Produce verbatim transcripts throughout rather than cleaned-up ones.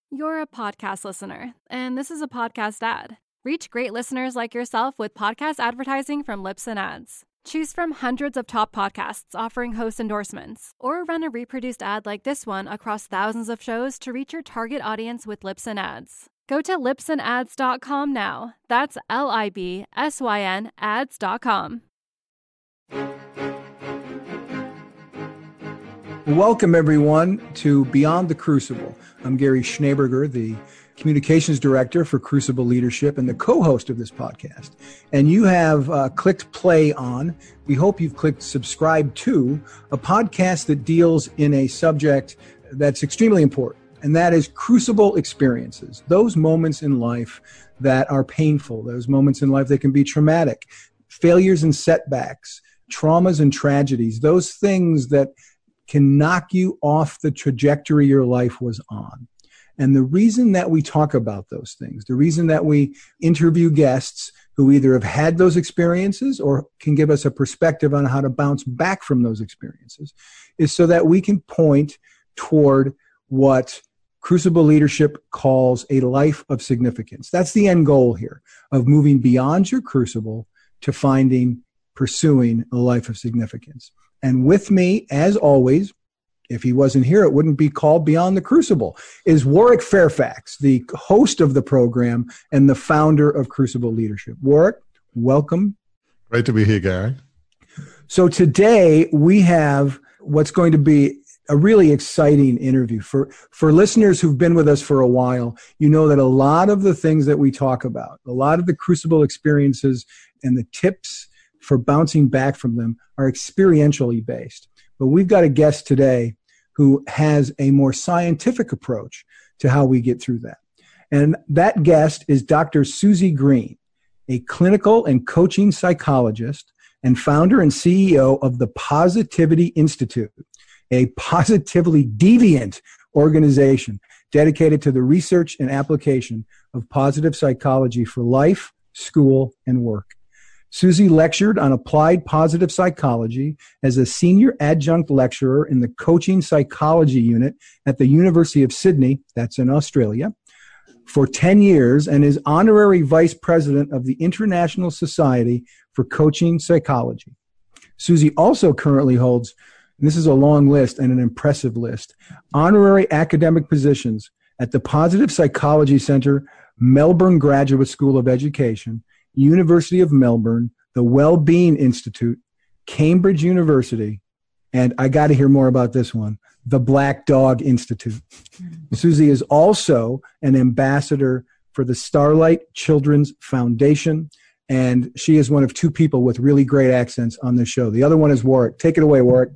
You're a podcast listener, and this is a podcast ad. Reach great listeners like yourself with podcast advertising from Libsyn Ads. Choose from hundreds of top podcasts offering host endorsements, or run a reproduced ad like this one across thousands of shows to reach your target audience with Libsyn Ads. Go to libsyn ads dot com now. That's L I B S Y N ads dot com. Welcome, everyone, to Beyond the Crucible. I'm Gary Schneeberger, the Communications Director for Crucible Leadership and the co-host of this podcast. And you have uh, clicked play on, we hope you've clicked subscribe to, a podcast that deals in a subject that's extremely important, and that is crucible experiences, those moments in life that are painful, those moments in life that can be traumatic, failures and setbacks, traumas and tragedies, those things that can knock you off the trajectory your life was on. And the reason that we talk about those things, the reason that we interview guests who either have had those experiences or can give us a perspective on how to bounce back from those experiences, is so that we can point toward what Crucible Leadership calls a life of significance. That's the end goal here, of moving beyond your crucible to finding, pursuing a life of significance. And with me, as always, if he wasn't here, it wouldn't be called Beyond the Crucible, is Warwick Fairfax, the host of the program and the founder of Crucible Leadership. Warwick, welcome. Great to be here, Gary. So today we have what's going to be a really exciting interview. For, for listeners who've been with us for a while, you know that a lot of the things that we talk about, a lot of the Crucible experiences and the tips for bouncing back from them are experientially based. But we've got a guest today who has a more scientific approach to how we get through that. And that guest is Doctor Susie Green, a clinical and coaching psychologist and founder and C E O of the Positivity Institute, a positively deviant organization dedicated to the research and application of positive psychology for life, school, and work. Susie lectured on applied positive psychology as a senior adjunct lecturer in the coaching psychology unit at the University of Sydney, that's in Australia, for ten years, and is honorary vice president of the International Society for Coaching Psychology. Susie also currently holds, and this is a long list and an impressive list, honorary academic positions at the Positive Psychology Center, Melbourne Graduate School of Education, University of Melbourne, the Wellbeing Institute, Cambridge University, and I got to hear more about this one, the Black Dog Institute. Susie is also an ambassador for the Starlight Children's Foundation, and she is one of two people with really great accents on this show. The other one is Warwick. Take it away, Warwick.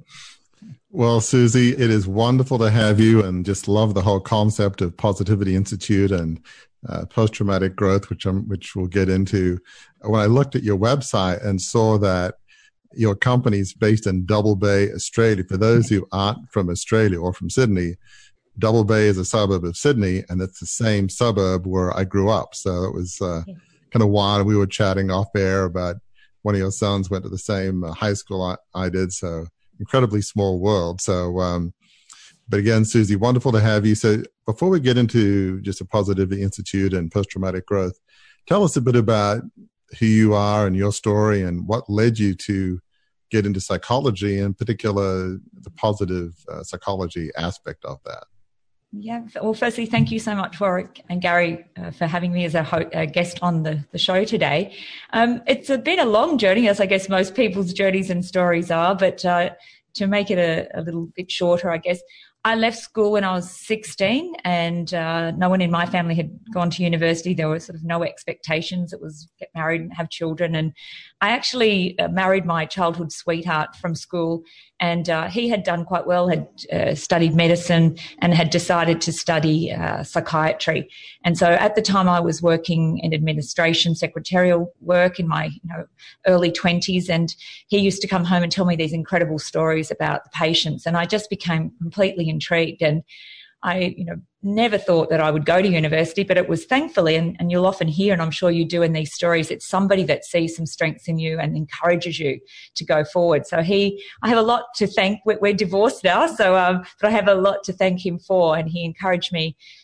Well, Susie, it is wonderful to have you, and just love the whole concept of Positivity Institute and uh, post-traumatic growth, which I'm, which we'll get into. When I looked at your website and saw that your company is based in Double Bay, Australia. For those who aren't from Australia or from Sydney, Double Bay is a suburb of Sydney, and it's the same suburb where I grew up. So it was uh, kind of wild. We were chatting off air about one of your sons went to the same uh, high school I, I did. So incredibly small world. So, um, but again, Susie, wonderful to have you. So before we get into just a Positivity Institute and post-traumatic growth, tell us a bit about who you are and your story and what led you to get into psychology, in particular, the positive uh, psychology aspect of that. Yeah. Well, firstly, thank you so much, Warwick and Gary, uh, for having me as a, ho- a guest on the, the show today. Um, it's a, been a long journey, as I guess most people's journeys and stories are, but uh, to make it a, a little bit shorter, I guess, I left school when I was sixteen, and uh, no one in my family had gone to university. There were sort of no expectations. It was get married and have children. And I actually uh, married my childhood sweetheart from school, and uh, he had done quite well, had uh, studied medicine and had decided to study uh, psychiatry. And so at the time I was working in administration, secretarial work in my you know, early twenties, and he used to come home and tell me these incredible stories about the patients, and I just became completely intrigued. And I, you know, never thought that I would go to university, but it was thankfully, and, and you'll often hear, and I'm sure you do in these stories, it's somebody that sees some strengths in you and encourages you to go forward. So he, I have a lot to thank. We're, we're divorced now, so um, but I have a lot to thank him for, and he encouraged me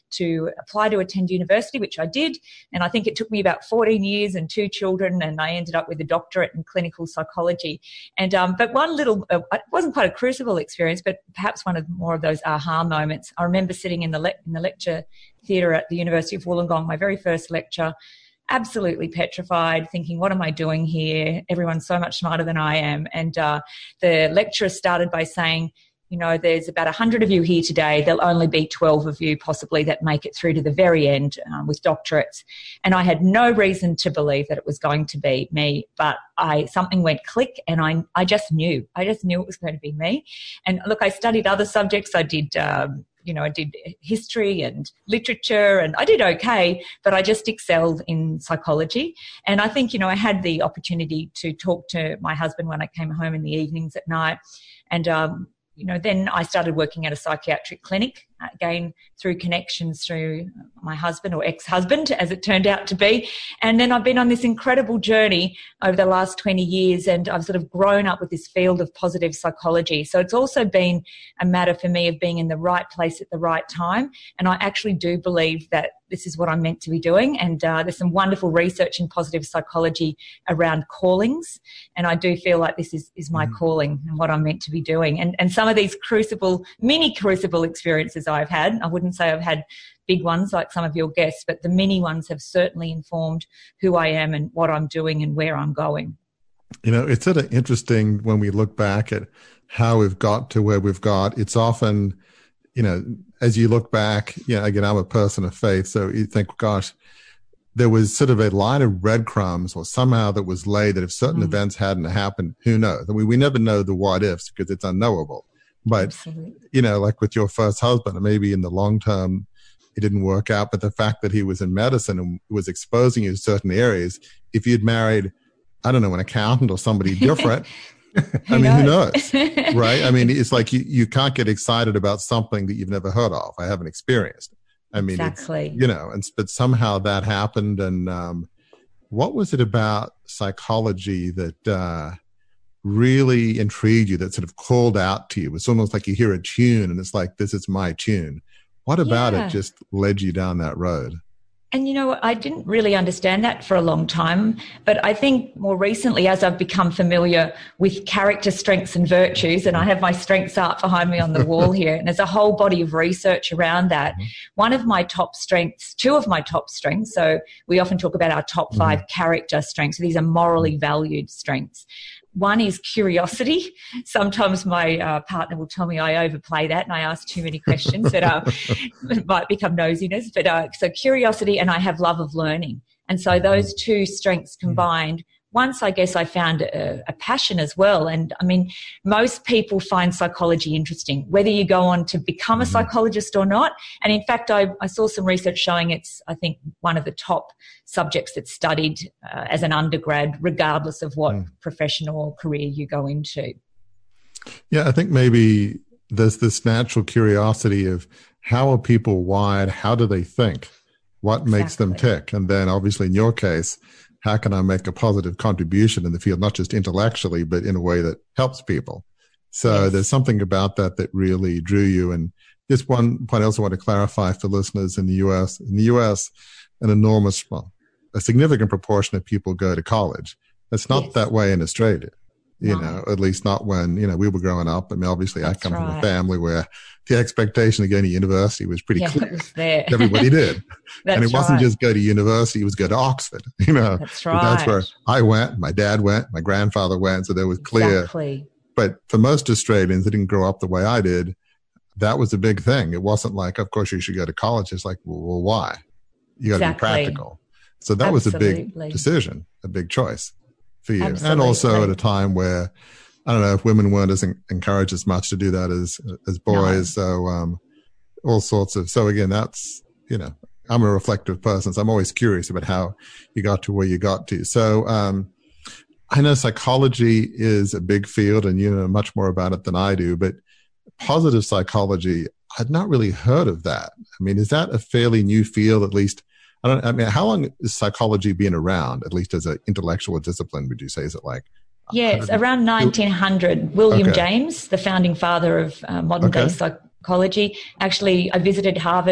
to apply to attend university, which I did. And I think it took me about fourteen years and two children, and I ended up with a doctorate in clinical psychology. And um, but one little, uh, it wasn't quite a crucible experience, but perhaps one of more of those aha moments. I remember sitting in the le- in the lecture theatre at the University of Wollongong, my very first lecture, absolutely petrified, thinking, what am I doing here? Everyone's so much smarter than I am. And uh, the lecturer started by saying, you know, there's about one hundred of you here today. There'll only be twelve of you possibly that make it through to the very end um, with doctorates. And I had no reason to believe that it was going to be me, but I something went click, and I I just knew. I just knew it was going to be me. And look, I studied other subjects. I did, um, you know, I did history and literature, and I did okay, but I just excelled in psychology. And I think, you know, I had the opportunity to talk to my husband when I came home in the evenings at night, and um, you know, then I started working at a psychiatric clinic, again, through connections through my husband or ex-husband, as it turned out to be. And then I've been on this incredible journey over the last twenty years, and I've sort of grown up with this field of positive psychology. So it's also been a matter for me of being in the right place at the right time. And I actually do believe that this is what I'm meant to be doing. And uh, there's some wonderful research in positive psychology around callings. And I do feel like this is, is my mm. calling and what I'm meant to be doing. And, and some of these crucible, mini crucible experiences I've had, I wouldn't say I've had big ones like some of your guests, but the mini ones have certainly informed who I am and what I'm doing and where I'm going. You know, it's sort of interesting when we look back at how we've got to where we've got. It's often, you know, as you look back, you know, again, I'm a person of faith, so you think, gosh, there was sort of a line of breadcrumbs or somehow that was laid that if certain mm. events hadn't happened, who knows? I mean, we never know the what ifs because it's unknowable. But, Absolutely. you know, like with your first husband, maybe in the long term, it didn't work out. But the fact that he was in medicine and was exposing you to certain areas, if you'd married, I don't know, an accountant or somebody different, I mean, knows? who knows, right? I mean, it's like you, you can't get excited about something that you've never heard of. I haven't experienced. I mean, exactly. you know, and but somehow that happened. And um, what was it about psychology that uh, really intrigued you, that sort of called out to you? It's almost like you hear a tune and it's like, this is my tune. What about yeah. it just led you down that road? And, you know, I didn't really understand that for a long time. But I think more recently, as I've become familiar with character strengths and virtues, and I have my strengths art behind me on the wall here, and there's a whole body of research around that. Mm-hmm. One of my top strengths, two of my top strengths, so we often talk about our top five mm-hmm. character strengths. So these are morally valued strengths. One is curiosity. Sometimes my uh, partner will tell me I overplay that and I ask too many questions that uh, might become nosiness. But uh, so curiosity, and I have love of learning. And so those two strengths combined, once I guess I found a, a passion as well. And I mean, most people find psychology interesting, whether you go on to become a psychologist or not. And in fact, I, I saw some research showing it's, I think, one of the top subjects that's studied uh, as an undergrad, regardless of what mm. professional or career you go into. Yeah, I think maybe there's this natural curiosity of how are people wired? How do they think? What exactly. makes them tick? And then obviously in your case, how can I make a positive contribution in the field, not just intellectually, but in a way that helps people? So yes. there's something about that that really drew you. And just one point I also want to clarify for listeners in the U S. In the U S, an enormous, well, a significant proportion of people go to college. It's not yes. that way in Australia, you no. know, at least not when, you know, we were growing up. I mean, obviously That's I come right. from a family where the expectation of going to university was pretty yeah, clear. It was there. Everybody did. That's and it wasn't right. just go to university, it was go to Oxford, you know. That's right. That's where I went, my dad went, my grandfather went, so there was clear. Exactly. But for most Australians that didn't grow up the way I did, that was a big thing. It wasn't like, of course you should go to college. It's like, well, well why? You got to exactly. be practical. So that Absolutely. was a big decision, a big choice for you. Absolutely. And also at a time where, I don't know, if women weren't as encouraged as much to do that as as boys. No. So um, all sorts of, so again, that's, you know, I'm a reflective person, so I'm always curious about how you got to where you got to. So um, I know psychology is a big field and you know much more about it than I do, but positive psychology, I'd not really heard of that. I mean, is that a fairly new field, at least? I don't, I mean, how long is psychology been around, at least as an intellectual discipline, would you say? Is it like? Yes, around nineteen hundred. William okay. James, the founding father of uh, modern okay. day psychology. Actually, I visited Harvard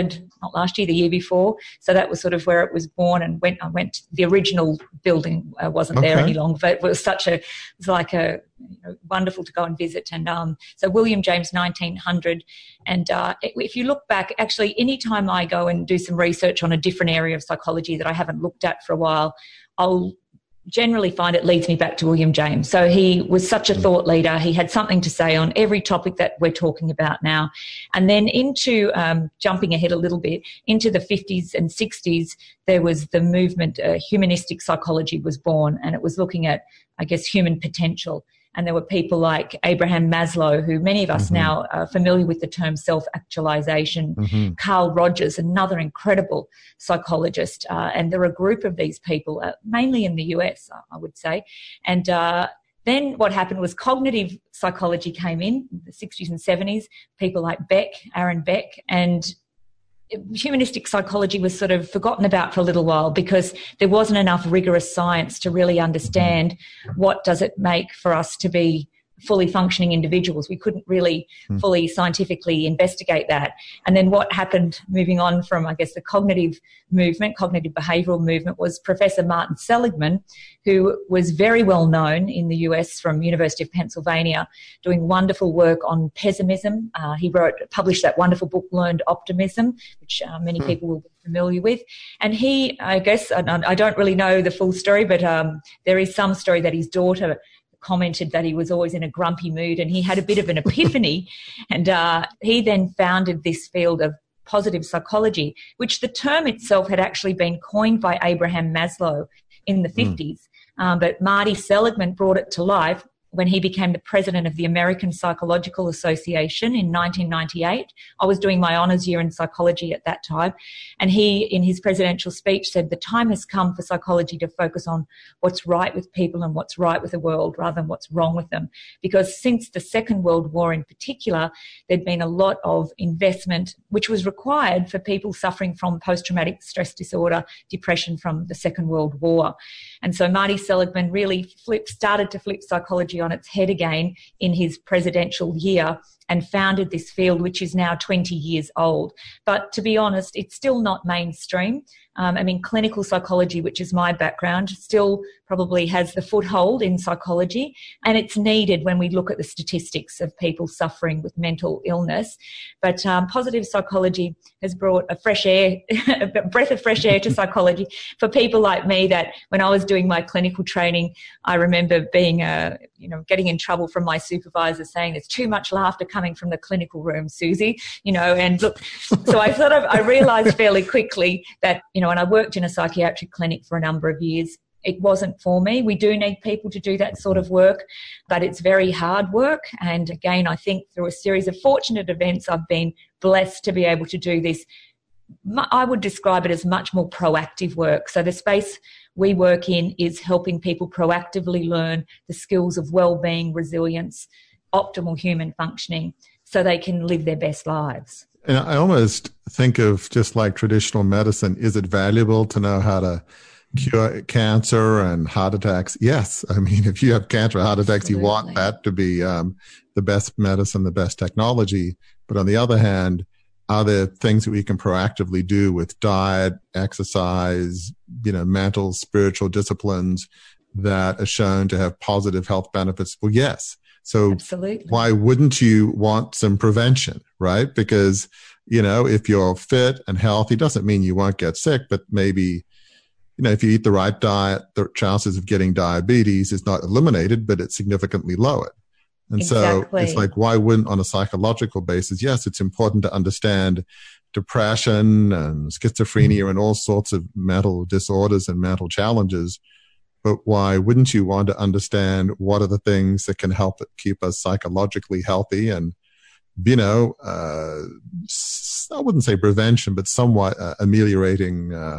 not last year, the year before. So that was sort of where it was born, and went, I went, the original building uh, wasn't okay. there any longer, but it was such a, it was like a, you know, wonderful to go and visit. And um, so William James, nineteen hundred. And uh, if you look back, actually, anytime I go and do some research on a different area of psychology that I haven't looked at for a while, I'll generally find it leads me back to William James. So he was such a thought leader. He had something to say on every topic that we're talking about now. And then into, um, jumping ahead a little bit, into the fifties and sixties, there was the movement, uh, humanistic psychology was born, and it was looking at, I guess, human potential. And there were people like Abraham Maslow, who many of us mm-hmm. now are familiar with the term self-actualization, mm-hmm. Carl Rogers, another incredible psychologist. Uh, and there are a group of these people, uh, mainly in the U S, I would say. And uh, then what happened was cognitive psychology came in, in the sixties and seventies, people like Beck, Aaron Beck, and humanistic psychology was sort of forgotten about for a little while because there wasn't enough rigorous science to really understand what does it make for us to be fully functioning individuals. We couldn't really mm. fully scientifically investigate that. And then what happened moving on from, I guess, the cognitive movement, cognitive behavioral movement, was Professor Martin Seligman, who was very well known in the U S from University of Pennsylvania, doing wonderful work on pessimism. Uh, he wrote, published that wonderful book, Learned Optimism, which uh, many mm. people will be familiar with. And he, I guess, I, I don't really know the full story, but um, there is some story that his daughter commented that he was always in a grumpy mood, and he had a bit of an epiphany. And uh, he then founded this field of positive psychology, which the term itself had actually been coined by Abraham Maslow in the fifties. Mm. Um, but Marty Seligman brought it to life when he became the president of the American Psychological Association in nineteen ninety-eight. I was doing my honours year in psychology at that time. And he, in his presidential speech, said the time has come for psychology to focus on what's right with people and what's right with the world rather than what's wrong with them. Because since the Second World War in particular, there'd been a lot of investment which was required for people suffering from post-traumatic stress disorder, depression from the Second World War. And so Marty Seligman really flipped, started to flip psychology on its head again in his presidential year and founded this field, which is now twenty years old. But to be honest, it's still not mainstream. Um, I mean, clinical psychology, which is my background, still probably has the foothold in psychology, and it's needed when we look at the statistics of people suffering with mental illness. But um, positive psychology has brought a fresh air, a breath of fresh air to psychology for people like me that when I was doing my clinical training, I remember being, uh, you know, getting in trouble from my supervisor saying there's too much laughter coming from the clinical room, Susie, you know, and look, so I sort of, I realised fairly quickly that, you know, and I worked in a psychiatric clinic for a number of years. It wasn't for me. We do need people to do that sort of work, but it's very hard work. And again, I think through a series of fortunate events, I've been blessed to be able to do this. I would describe it as much more proactive work. So the space we work in is helping people proactively learn the skills of well-being, resilience, optimal human functioning so they can live their best lives. And I almost think of just like traditional medicine, is it valuable to know how to cure cancer and heart attacks? Yes. I mean, if you have cancer or heart attacks, Absolutely. You want that to be um, the best medicine, the best technology. But on the other hand, are there things that we can proactively do with diet, exercise, you know, mental, spiritual disciplines that are shown to have positive health benefits? Well, yes. So Absolutely. Why wouldn't you want some prevention, right? Because, you know, if you're fit and healthy, doesn't mean you won't get sick, but maybe, you know, if you eat the right diet, the chances of getting diabetes is not eliminated, but it's significantly lowered. And exactly. So it's like, why wouldn't on a psychological basis? Yes, it's important to understand depression and schizophrenia mm-hmm. and all sorts of mental disorders and mental challenges. But why wouldn't you want to understand what are the things that can help keep us psychologically healthy and, you know, uh, I wouldn't say prevention, but somewhat uh, ameliorating uh,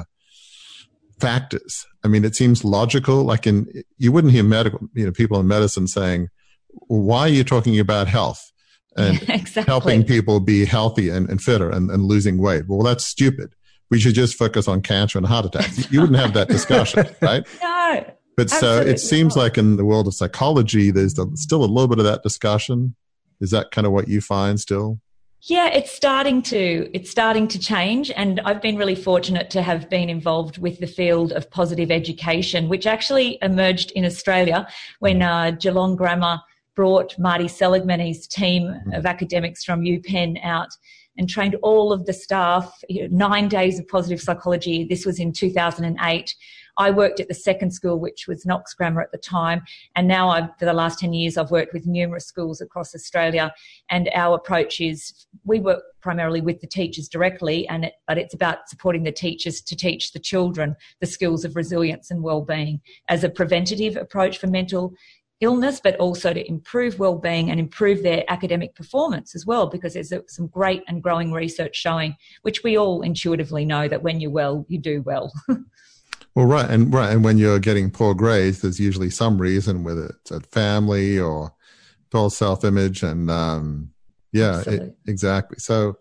factors. I mean, it seems logical. Like in, you wouldn't hear medical, you know, people in medicine saying, why are you talking about health and exactly. helping people be healthy and, and fitter and, and losing weight? Well, that's stupid. We should just focus on cancer and heart attacks. You wouldn't have that discussion, right? No. But so it seems not. Like in the world of psychology, there's the, still a little bit of that discussion. Is that kind of what you find still? Yeah, it's starting to it's starting to change, and I've been really fortunate to have been involved with the field of positive education, which actually emerged in Australia when uh, Geelong Grammar brought Marty Seligman and his team of academics from UPenn out and trained all of the staff, you know, nine days of positive psychology. This was in two thousand eight. I worked at the second school, which was Knox Grammar at the time, and now I've, for the last ten years I've worked with numerous schools across Australia, and our approach is we work primarily with the teachers directly, and it, but it's about supporting the teachers to teach the children the skills of resilience and well-being as a preventative approach for mental illness, but also to improve well-being and improve their academic performance as well, because there's some great and growing research showing, which we all intuitively know, that when you're well, you do well. Well, right, and right, and when you're getting poor grades, there's usually some reason, whether it's a family or poor self-image, and um, yeah, it, exactly. So,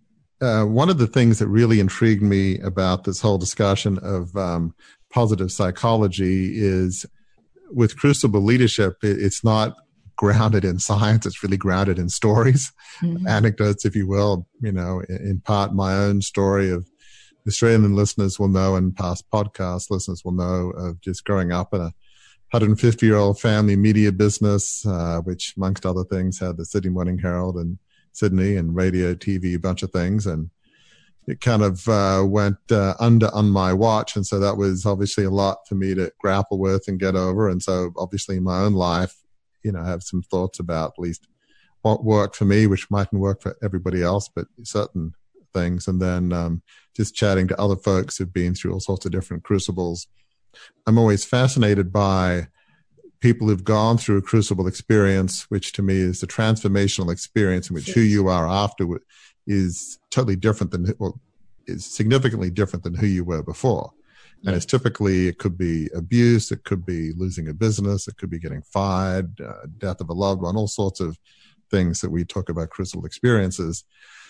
uh, one of the things that really intrigued me about this whole discussion of um, positive psychology is, with Crucible Leadership, it, it's not grounded in science; it's really grounded in stories, mm-hmm. anecdotes, if you will. You know, in, in part, my own story of. Australian listeners will know, and past podcast listeners will know, of just growing up in a one hundred fifty year old family media business, uh, which amongst other things had the Sydney Morning Herald in Sydney and radio, T V, a bunch of things. And it kind of uh, went uh, under on my watch. And so that was obviously a lot for me to grapple with and get over. And so obviously in my own life, you know, I have some thoughts about at least what worked for me, which mightn't work for everybody else, but certain things. And then um, just chatting to other folks who've been through all sorts of different crucibles. I'm always fascinated by people who've gone through a crucible experience, which to me is the transformational experience in which who you are afterward is totally different than, well, is significantly different than who you were before. And it's typically, it could be abuse, it could be losing a business, it could be getting fired, uh, death of a loved one, all sorts of things that we talk about crucible experiences.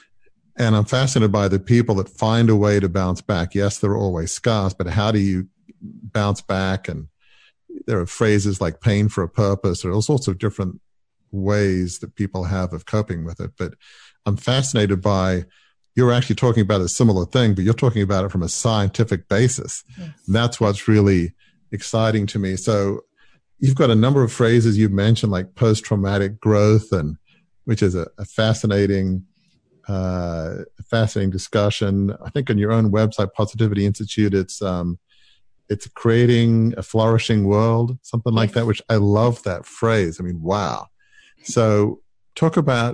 And I'm fascinated by the people that find a way to bounce back. Yes, there are always scars, but how do you bounce back? And there are phrases like pain for a purpose, or all sorts of different ways that people have of coping with it. But I'm fascinated by, you're actually talking about a similar thing, but you're talking about it from a scientific basis. Yes. And that's what's really exciting to me. So you've got a number of phrases you've mentioned, like post-traumatic growth, and which is a, a fascinating Uh, fascinating discussion. I think on your own website, Positivity Institute, it's um, it's creating a flourishing world, something like that, which I love that phrase. I mean, wow. So talk about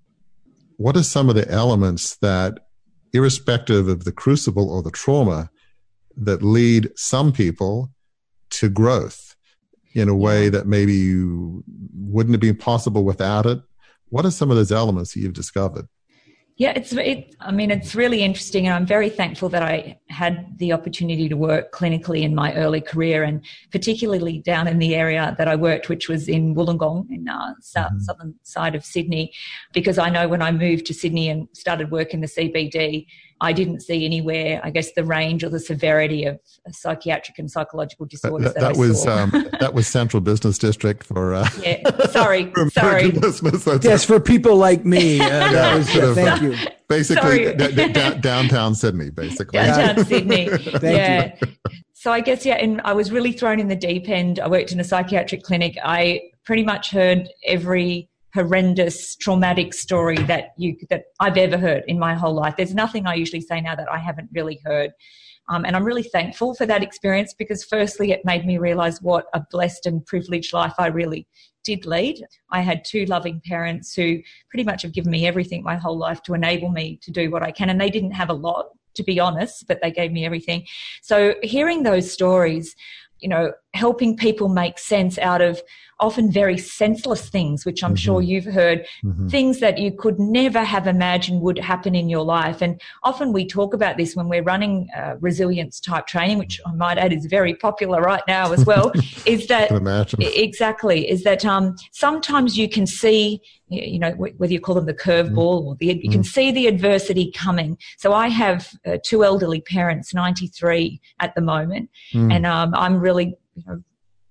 what are some of the elements that, irrespective of the crucible or the trauma, that lead some people to growth in a way that maybe you wouldn't have been possible without it? What are some of those elements that you've discovered? Yeah, it's, it, I mean, it's really interesting, and I'm very thankful that I had the opportunity to work clinically in my early career, and particularly down in the area that I worked, which was in Wollongong, in uh, south, mm-hmm. southern side of Sydney, because I know when I moved to Sydney and started work in the C B D, I didn't see anywhere, I guess, the range or the severity of psychiatric and psychological disorders. That, that, that was um, that was Central Business District for uh, yeah. Sorry, sorry. Yes, for people like me. Uh, yeah, that was, uh, thank you. Basically, d- d- d- downtown Sydney, basically. Downtown Sydney. Thank yeah. you. So I guess yeah, and I was really thrown in the deep end. I worked in a psychiatric clinic. I pretty much heard every horrendous traumatic story that you that I've ever heard in my whole life. There's nothing I usually say now that I haven't really heard. Um, and I'm really thankful for that experience, because firstly, it made me realize what a blessed and privileged life I really did lead. I had two loving parents who pretty much have given me everything my whole life to enable me to do what I can. And they didn't have a lot, to be honest, but they gave me everything. So hearing those stories, you know, helping people make sense out of often very senseless things, which I'm mm-hmm. sure you've heard, mm-hmm. things that you could never have imagined would happen in your life. And often we talk about this when we're running uh, resilience type training, which I might add is very popular right now as well, is that exactly, is that um, sometimes you can see, you know, whether you call them the curveball mm-hmm. or the, you mm-hmm. can see the adversity coming. So I have uh, two elderly parents, ninety-three at the moment, mm. and um, I'm really, you know,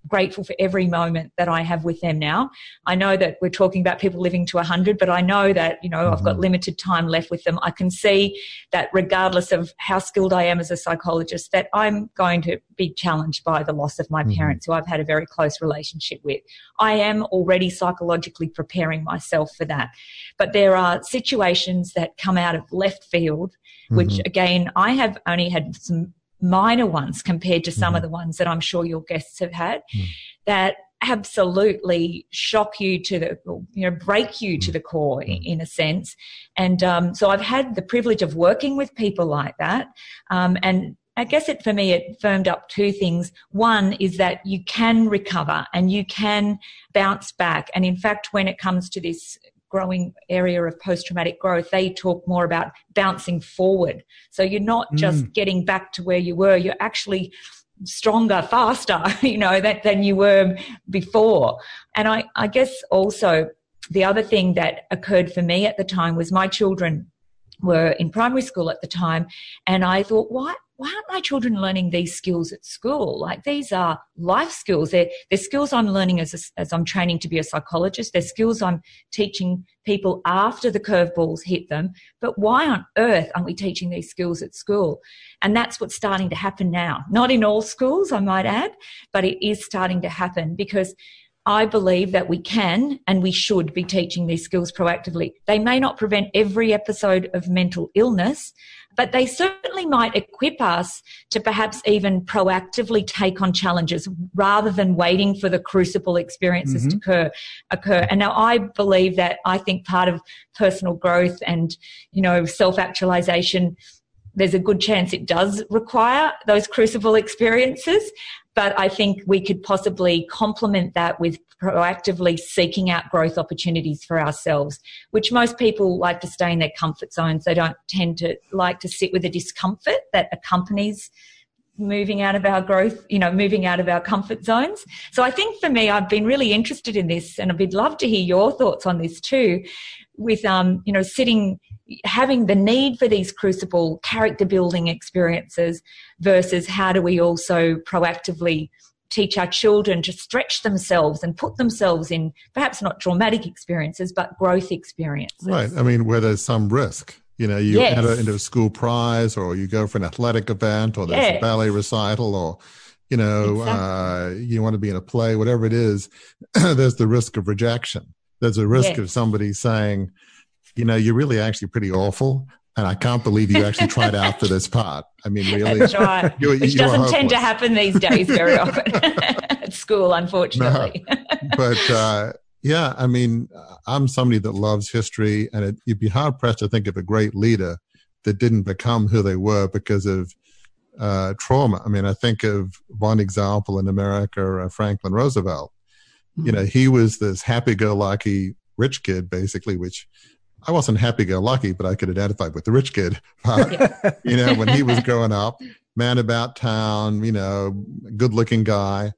grateful for every moment that I have with them now. I know that we're talking about people living to one hundred, but I know that, you know, mm-hmm. I've got limited time left with them. I can see that regardless of how skilled I am as a psychologist, that I'm going to be challenged by the loss of my mm-hmm. parents, who I've had a very close relationship with. I am already psychologically preparing myself for that. But there are situations that come out of left field, which, mm-hmm. again, I have only had some minor ones compared to some mm-hmm. of the ones that I'm sure your guests have had, mm. that absolutely shock you to the, you know, break you mm. to the core in, in a sense. And um, so I've had the privilege of working with people like that. Um, and I guess it, for me, it firmed up two things. One is that you can recover and you can bounce back. And in fact, when it comes to this growing area of post-traumatic growth, they talk more about bouncing forward. So you're not just mm. getting back to where you were, you're actually stronger, faster, you know, that, than you were before. And I, I guess also the other thing that occurred for me at the time was my children were in primary school at the time, and I thought, why? Why aren't my children learning these skills at school? Like, these are life skills. They're, they're skills I'm learning as, a, as I'm training to be a psychologist. They're skills I'm teaching people after the curveballs hit them. But why on earth aren't we teaching these skills at school? And that's what's starting to happen now. Not in all schools, I might add, but it is starting to happen, because I believe that we can and we should be teaching these skills proactively. They may not prevent every episode of mental illness, but they certainly might equip us to perhaps even proactively take on challenges rather than waiting for the crucible experiences mm-hmm. to occur, occur. And now I believe that I think part of personal growth and, you know, self-actualization, there's a good chance it does require those crucible experiences. But I think we could possibly complement that with proactively seeking out growth opportunities for ourselves, which most people like to stay in their comfort zones. They don't tend to like to sit with the discomfort that accompanies moving out of our growth, you know, moving out of our comfort zones. So I think for me, I've been really interested in this, and I'd love to hear your thoughts on this too, with, um, you know, sitting, having the need for these crucible character building experiences versus how do we also proactively teach our children to stretch themselves and put themselves in perhaps not traumatic experiences, but growth experiences. Right. I mean, where there's some risk. You know, you yes. enter into a school prize, or you go for an athletic event, or there's yes. a ballet recital, or, you know, exactly. uh, you want to be in a play, whatever it is, there's the risk of rejection. There's a risk yes. of somebody saying, you know, you're really actually pretty awful, and I can't believe you actually tried out for this part. I mean, really. That's right. You, Which you doesn't tend to happen these days very often at school, unfortunately. No. But, uh, yeah, I mean, I'm somebody that loves history, and it, you'd be hard-pressed to think of a great leader that didn't become who they were because of uh, trauma. I mean, I think of one example in America, uh, Franklin Roosevelt. Mm-hmm. You know, he was this happy-go-lucky rich kid, basically, which I wasn't happy-go-lucky, but I could identify with the rich kid. Uh, you know, when he was growing up, man about town, you know, good-looking guy.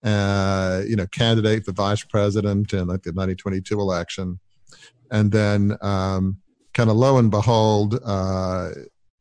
Uh, you know, candidate for vice president in like the nineteen twenty-two election. And then um, kind of lo and behold, uh,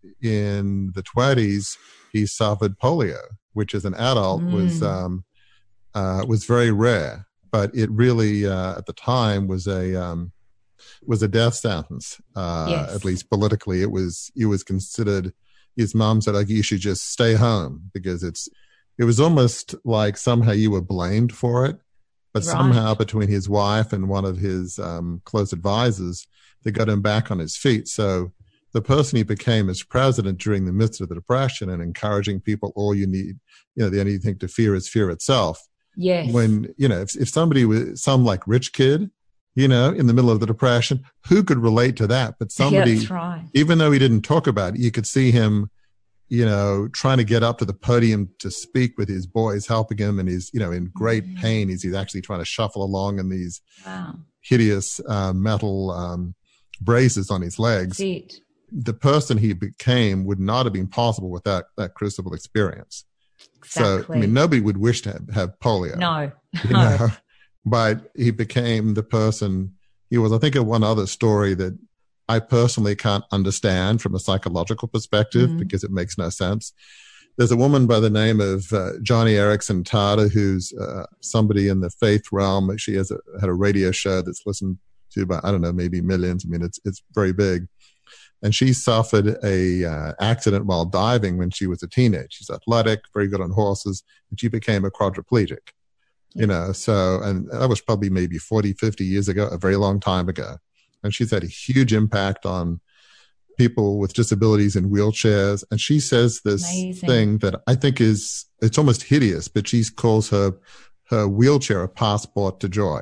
in the twenties, he suffered polio, which as an adult mm. was um, uh, was very rare. But it really, uh, at the time, was a um, was a death sentence. Uh, yes. At least politically, it was. It was considered. His mom said, "Like, you should just stay home because it's." It was almost like somehow you were blamed for it, but right. somehow between his wife and one of his um, close advisors, they got him back on his feet. So the person he became as president during the midst of the Depression and encouraging people, all you need, you know, the only thing to fear is fear itself. Yes. When, you know, if, if somebody was some like rich kid, you know, in the middle of the Depression, who could relate to that? But somebody, yeah, that's right. Even though he didn't talk about it, you could see him, you know, trying to get up to the podium to speak with his boys, helping him, and he's, you know, in great mm-hmm. pain. He's, he's actually trying to shuffle along in these wow. hideous uh, metal um, braces on his legs. The person he became would not have been possible without that crucible experience. Exactly. So, I mean, nobody would wish to have, have polio. No. You no. know? But he became the person he was. I think of one other story that I personally can't understand from a psychological perspective mm-hmm. because it makes no sense. there's a woman by the name of uh, Johnny Erickson Tada, who's uh, somebody in the faith realm. She has a, had a radio show that's listened to by, I don't know, maybe millions. I mean, it's it's very big. And she suffered a uh, accident while diving when she was a teenager. She's athletic, very good on horses, and she became a quadriplegic. Yeah. You know, so, and that was probably maybe forty, fifty years ago, a very long time ago. And she's had a huge impact on people with disabilities in wheelchairs. And she says this Amazing. thing that I think is, it's almost hideous, but she calls her, her wheelchair a passport to joy.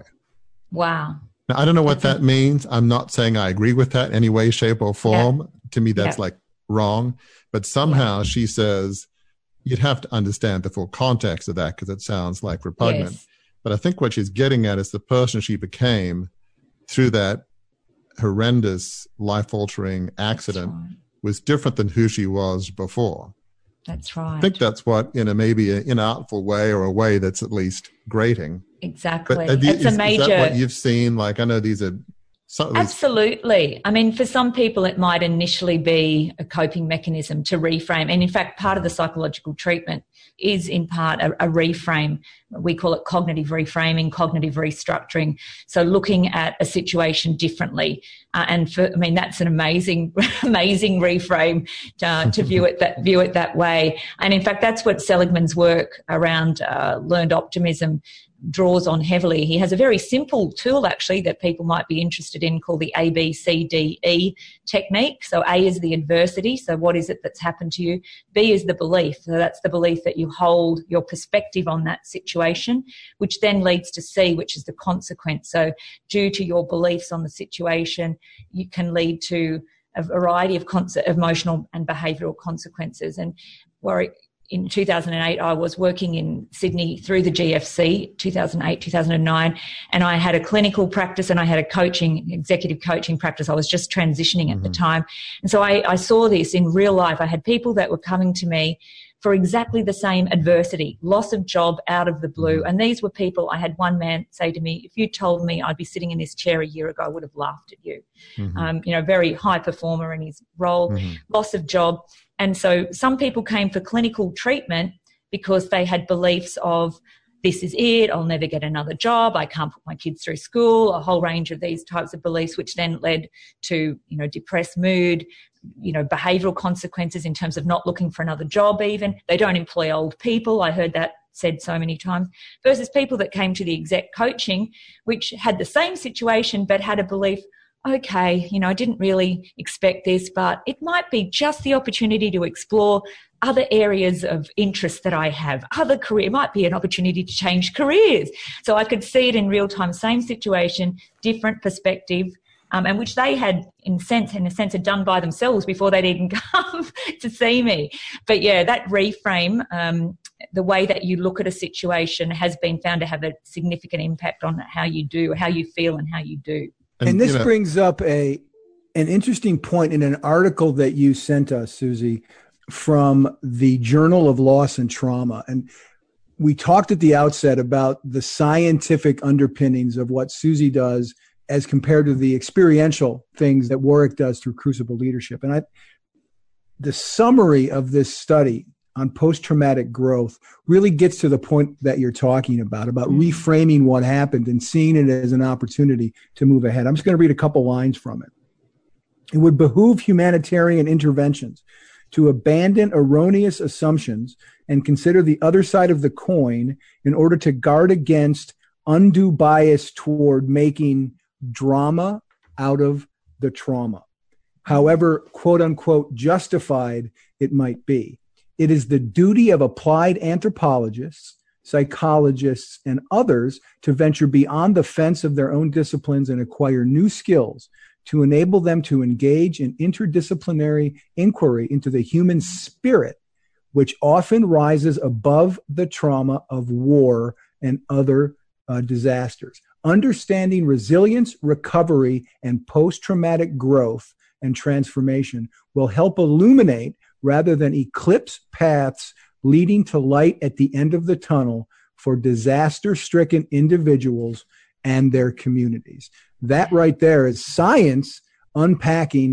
Wow. Now, I don't know what that means. I'm not saying I agree with that in any way, shape, or form. Yeah. To me, that's yeah. like wrong. But somehow yeah. she says you'd have to understand the full context of that because it sounds like repugnant. Yes. But I think what she's getting at is the person she became through that horrendous, life-altering accident right. was different than who she was before. That's right. I think that's what, in a maybe an inartful way or a way that's at least grating. Exactly. But you, it's is, a major. Is that what you've seen? Like, I know these are. Some, Absolutely. I mean, for some people, it might initially be a coping mechanism to reframe. And in fact, part of the psychological treatment is in part a, a reframe. We call it cognitive reframing, cognitive restructuring. So looking at a situation differently. Uh, and for, I mean, that's an amazing, amazing reframe to, to view it that view it that way. And in fact, that's what Seligman's work around uh, learned optimism draws on heavily. He has a very simple tool, actually, that people might be interested in called the A B C D E technique. So A is the adversity. So what is it that's happened to you? B is the belief. So that's the belief that you hold your perspective on that situation, which then leads to C, which is the consequence. So due to your beliefs on the situation, you can lead to a variety of con- emotional and behavioural consequences. And Warwick, in two thousand eight, I was working in Sydney through the G F C, two thousand eight, two thousand nine, and I had a clinical practice and I had a coaching, executive coaching practice. I was just transitioning at mm-hmm. the time. And so I, I saw this in real life. I had people that were coming to me for exactly the same adversity, loss of job out of the blue. And these were people, I had one man say to me, if you told me I'd be sitting in this chair a year ago, I would have laughed at you. Mm-hmm. Um, you know, very high performer in his role, mm-hmm. loss of job. And so some people came for clinical treatment because they had beliefs of, this is it, I'll never get another job, I can't put my kids through school, a whole range of these types of beliefs, which then led to, you know, depressed mood, you know, behavioural consequences in terms of not looking for another job even. They don't employ old people. I heard that said so many times. Versus people that came to the exec coaching, which had the same situation but had a belief, okay, you know, I didn't really expect this, but it might be just the opportunity to explore other areas of interest that I have, other career. It might be an opportunity to change careers. So I could see it in real time, same situation, different perspective, um, and which they had, in sense, in a sense, had done by themselves before they'd even come to see me. But yeah, that reframe, um, the way that you look at a situation has been found to have a significant impact on how you do, how you feel and how you do. And, and this you know, brings up a an interesting point in an article that you sent us, Susie, from the Journal of Loss and Trauma. And we talked at the outset about the scientific underpinnings of what Susie does as compared to the experiential things that Warwick does through Crucible Leadership. And I, the summary of this study on post-traumatic growth really gets to the point that you're talking about, about mm-hmm. reframing what happened and seeing it as an opportunity to move ahead. I'm just going to read a couple lines from it. It would behoove humanitarian interventions to abandon erroneous assumptions and consider the other side of the coin in order to guard against undue bias toward making drama out of the trauma, however, quote unquote, justified it might be. It is the duty of applied anthropologists, psychologists, and others to venture beyond the fence of their own disciplines and acquire new skills to enable them to engage in interdisciplinary inquiry into the human spirit, which often rises above the trauma of war and other uh, disasters. Understanding resilience, recovery, and post-traumatic growth and transformation will help illuminate rather than eclipse paths leading to light at the end of the tunnel for disaster-stricken individuals and their communities. That right there is science unpacking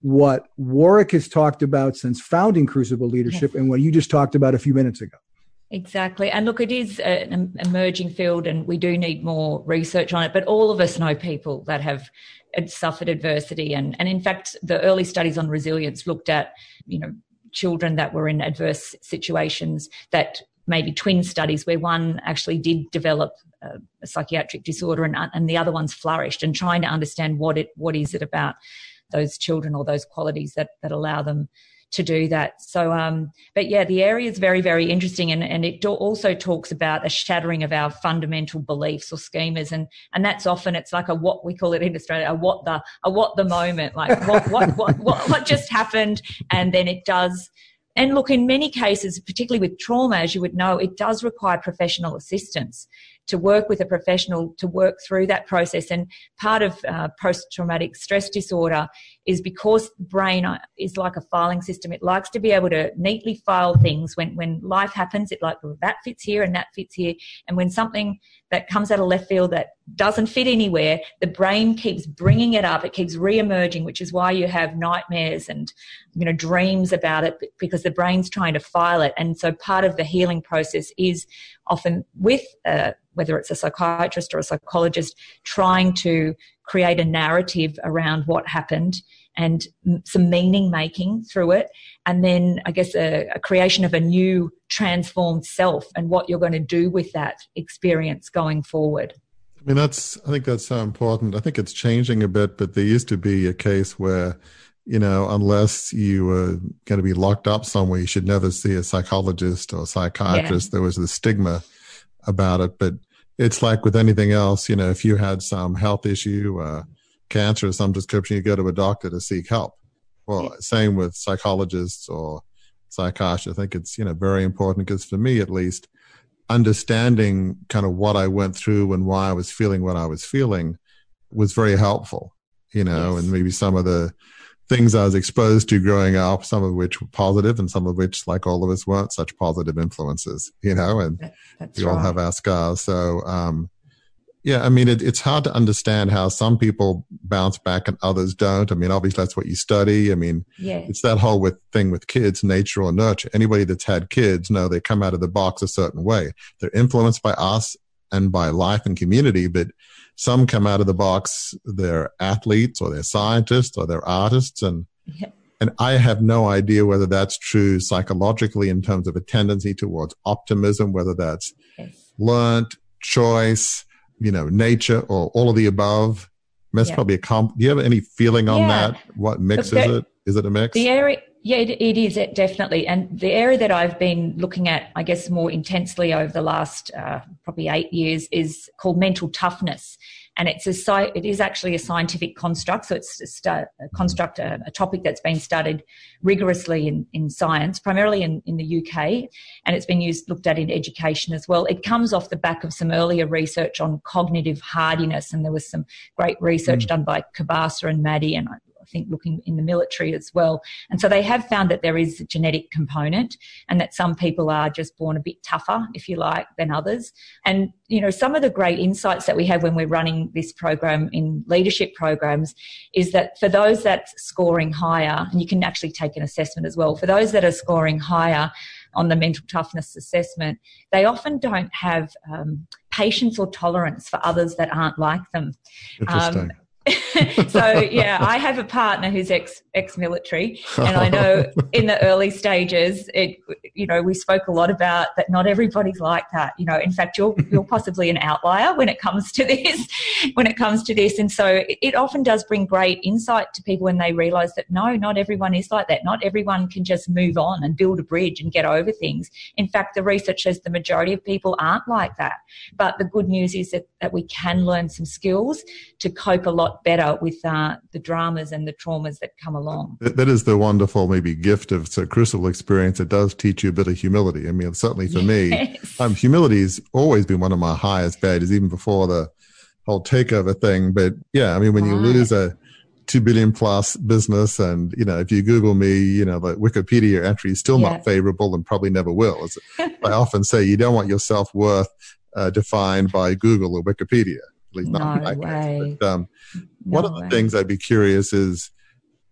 what Warwick has talked about since founding Crucible Leadership and what you just talked about a few minutes ago. Exactly. And look, it is an emerging field and we do need more research on it, but all of us know people that have suffered adversity. And, and in fact, the early studies on resilience looked at, you know, children that were in adverse situations, that maybe twin studies where one actually did develop a, a psychiatric disorder and, and the other one's flourished, and trying to understand what it, what is it about those children or those qualities that, that allow them to do that. So, um, but yeah, the area is very, very interesting. And, and it do also talks about a shattering of our fundamental beliefs or schemas. And, and that's often, it's like a, what we call it in Australia, a what the, a what the moment, like what, what, what, what, what just happened. And then it does. And look, in many cases, particularly with trauma, as you would know, it does require professional assistance, to work with a professional to work through that process. And part of uh, post-traumatic stress disorder is because the brain is like a filing system. It likes to be able to neatly file things. When, when life happens, it like, well, that fits here and that fits here. And when something that comes out of left field that doesn't fit anywhere, the brain keeps bringing it up. It keeps re-emerging, which is why you have nightmares and, you know, dreams about it, because the brain's trying to file it. And so part of the healing process is often with, uh, whether it's a psychiatrist or a psychologist, trying to create a narrative around what happened and some meaning making through it. And then I guess a, a creation of a new transformed self and what you're going to do with that experience going forward. I mean, that's, I think that's so important. I think it's changing a bit, but there used to be a case where, you know, unless you were going to be locked up somewhere, you should never see a psychologist or a psychiatrist. Yeah. There was the stigma about it. But it's like with anything else, you know, if you had some health issue, uh, cancer or some description, you go to a doctor to seek help. Well, yeah. Same with psychologists or psychiatrists. I think it's, you know, very important, because for me, at least, understanding kind of what I went through and why I was feeling what I was feeling was very helpful, you know, yes. And maybe some of the things I was exposed to growing up, some of which were positive and some of which, like all of us, weren't such positive influences, you know, and That's we right. all have our scars. So, um, yeah, I mean, it, it's hard to understand how some people bounce back and others don't. I mean, obviously that's what you study. I mean, yeah. It's that whole with thing with kids, nature or nurture. Anybody that's had kids know they come out of the box a certain way. They're influenced by us and by life and community, but some come out of the box, they're athletes or they're scientists or they're artists. And, yeah. and I have no idea whether that's true psychologically in terms of a tendency towards optimism, whether that's yes. learned, choice, you know, nature, or all of the above. That's yeah. probably a comp. Do you have any feeling on yeah. that? What mix Look, is it? Is it a mix? The area, yeah, it, it is it, definitely. And the area that I've been looking at, I guess, more intensely over the last uh, probably eight years is called mental toughness. And it's a, it is actually a scientific construct. So it's just a, a construct, a, a topic that's been studied rigorously in, in science, primarily in, in the U K. And it's been used, looked at in education as well. It comes off the back of some earlier research on cognitive hardiness. And there was some great research mm. done by Kabasa and Maddie, and I I think looking in the military as well. And so they have found that there is a genetic component and that some people are just born a bit tougher, if you like, than others. And, you know, some of the great insights that we have when we're running this program in leadership programs is that for those that's scoring higher, and you can actually take an assessment as well, for those that are scoring higher on the mental toughness assessment, they often don't have um, patience or tolerance for others that aren't like them. Interesting. Um, so yeah, I have a partner who's ex ex-military, and I know in the early stages, it you know we spoke a lot about that. Not everybody's like that. You know, in fact, you're you're possibly an outlier when it comes to this. When it comes to this, and so it, it often does bring great insight to people when they realise that no, not everyone is like that. Not everyone can just move on and build a bridge and get over things. In fact, the research says the majority of people aren't like that. But the good news is that that we can learn some skills to cope a lot better with uh, the dramas and the traumas that come along. That, that is the wonderful maybe gift of the Crucible experience. It does teach you a bit of humility. I mean, certainly for yes. me, um, humility's always been one of my highest values, even before the whole takeover thing. But yeah, I mean, when right. you lose a two billion plus business and, you know, if you Google me, you know, the Wikipedia entry is still yeah. not favorable and probably never will. As I often say, you don't want your self-worth uh, defined by Google or Wikipedia. At least not no in my way. case. But, um, no one of the way. things I'd be curious is,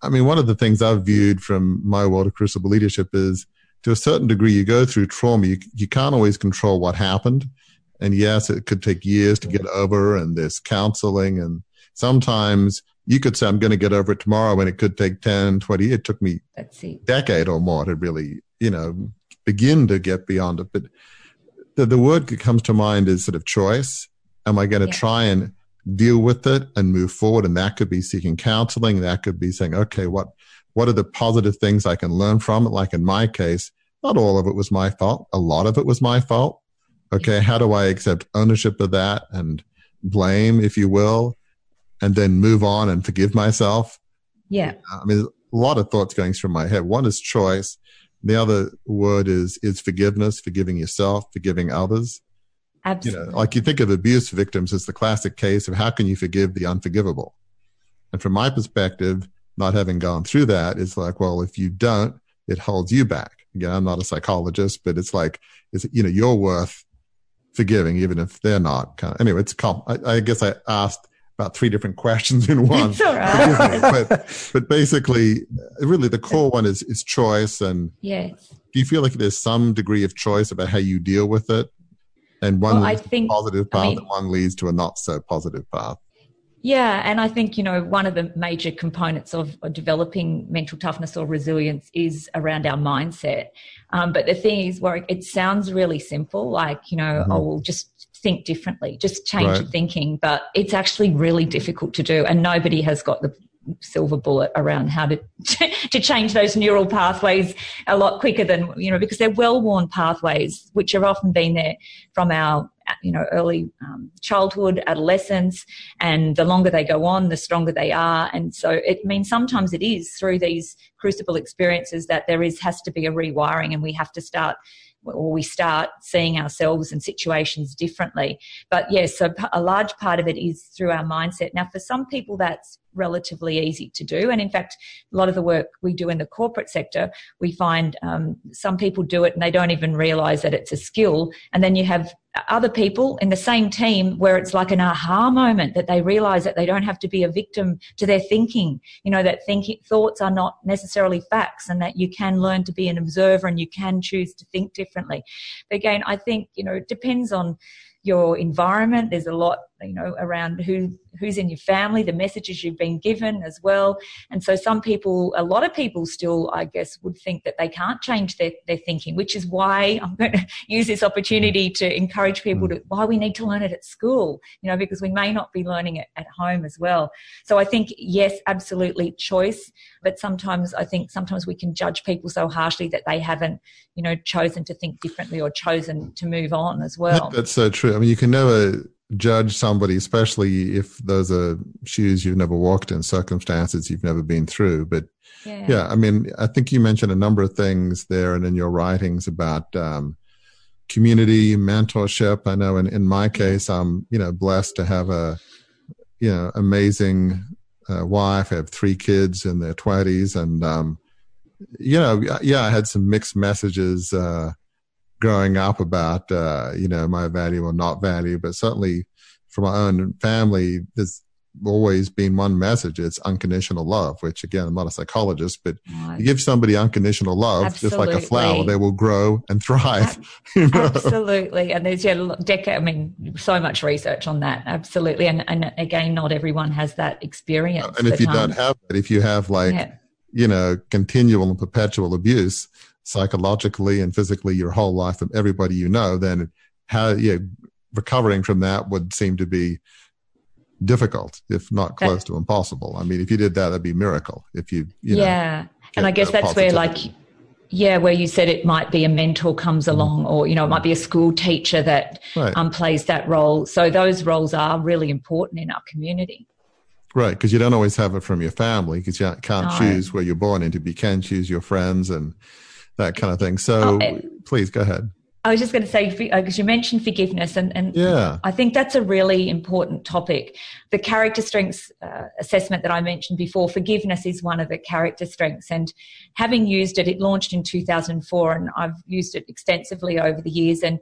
I mean, one of the things I've viewed from my world of Crucible Leadership is, to a certain degree, you go through trauma. You, you can't always control what happened. And yes, it could take years to get over, and there's counseling. And sometimes you could say, I'm going to get over it tomorrow, and it could take ten, twenty. It took me a decade or more to really, you know, begin to get beyond it. But the, the word that comes to mind is sort of choice. Am I going to yeah. try and deal with it and move forward? And that could be seeking counseling. That could be saying, okay, what, what are the positive things I can learn from it? Like in my case, not all of it was my fault. A lot of it was my fault. Okay. How do I accept ownership of that and blame, if you will, and then move on and forgive myself? Yeah. I mean, a lot of thoughts going through my head. One is choice. The other word is, is forgiveness, forgiving yourself, forgiving others. Absolutely. You know, like you think of abuse victims as the classic case of how can you forgive the unforgivable? And from my perspective, not having gone through that, it's like, well, if you don't, it holds you back. Again, I'm not a psychologist, but it's like, it's, you know, you're worth forgiving, even if they're not. Kind of, anyway, it's comp- I, I guess I asked about three different questions in one. It's all right. but, but basically, really the core one is, is choice. And yes. do you feel like there's some degree of choice about how you deal with it? And one well, leads I think, to a positive path, I mean, and one leads to a not so positive path. Yeah, and I think, you know, one of the major components of developing mental toughness or resilience is around our mindset. Um, but the thing is, where it sounds really simple, like, you know, mm-hmm. oh, well, just think differently, just change right. your thinking. But it's actually really difficult to do, and nobody has got the silver bullet around how to to change those neural pathways a lot quicker than, you know, because they're well-worn pathways, which have often been there from our, you know, early um, childhood, adolescence, and the longer they go on, the stronger they are. And so it means sometimes it is through these crucible experiences that there is has to be a rewiring, and we have to start or we start seeing ourselves and situations differently. But yes, so a large part of it is through our mindset. Now, for some people, that's relatively easy to do. And in fact, a lot of the work we do in the corporate sector, we find um, some people do it and they don't even realize that it's a skill. And then you have other people in the same team where it's like an aha moment that they realize that they don't have to be a victim to their thinking, you know, that thinking thoughts are not necessarily facts, and that you can learn to be an observer and you can choose to think differently. But again, I think, you know, it depends on your environment. There's a lot, you know, around who who's in your family, the messages you've been given as well. And so some people, a lot of people still, I guess, would think that they can't change their, their thinking, which is why I'm going to use this opportunity to encourage people to, why we need to learn it at school, you know, because we may not be learning it at home as well. So I think, yes, absolutely choice. But sometimes I think sometimes we can judge people so harshly that they haven't, you know, chosen to think differently or chosen to move on as well. That's so true. I mean, you can never judge somebody, especially if those are shoes you've never walked in, circumstances you've never been through. But yeah, yeah I mean, I think you mentioned a number of things there and in your writings about um, community, mentorship. I know in, in my case, I'm, you know, blessed to have a, you know, amazing uh, wife. I have three kids in their twenties. And, um, you know, yeah, I had some mixed messages uh growing up about, uh, you know, my value or not value, but certainly for my own family, there's always been one message. It's unconditional love, which again, I'm not a psychologist, but right. you give somebody unconditional love, Absolutely. Just like a flower, they will grow and thrive. You know? Absolutely. And there's yeah, decade, I mean, so much research on that. Absolutely. And, and again, not everyone has that experience. And if you um, don't have it, if you have like, yeah. you know, continual and perpetual abuse, psychologically and physically your whole life from everybody you know, then how yeah, recovering from that would seem to be difficult, if not close that, to impossible. I mean, if you did that, that'd be a miracle. If you, you yeah, know, and I guess that's where like, yeah, where you said it might be a mentor comes along, mm-hmm. or you know, it might be a school teacher that right. um, plays that role. So those roles are really important in our community. Right, because you don't always have it from your family, because you can't no. choose where you're born into. You can choose your friends and that kind of thing. So oh, please go ahead. I was just going to say, because you mentioned forgiveness, and, and yeah. I think that's a really important topic. The character strengths uh, assessment that I mentioned before, forgiveness is one of the character strengths. And having used it, it launched in two thousand four, and I've used it extensively over the years. And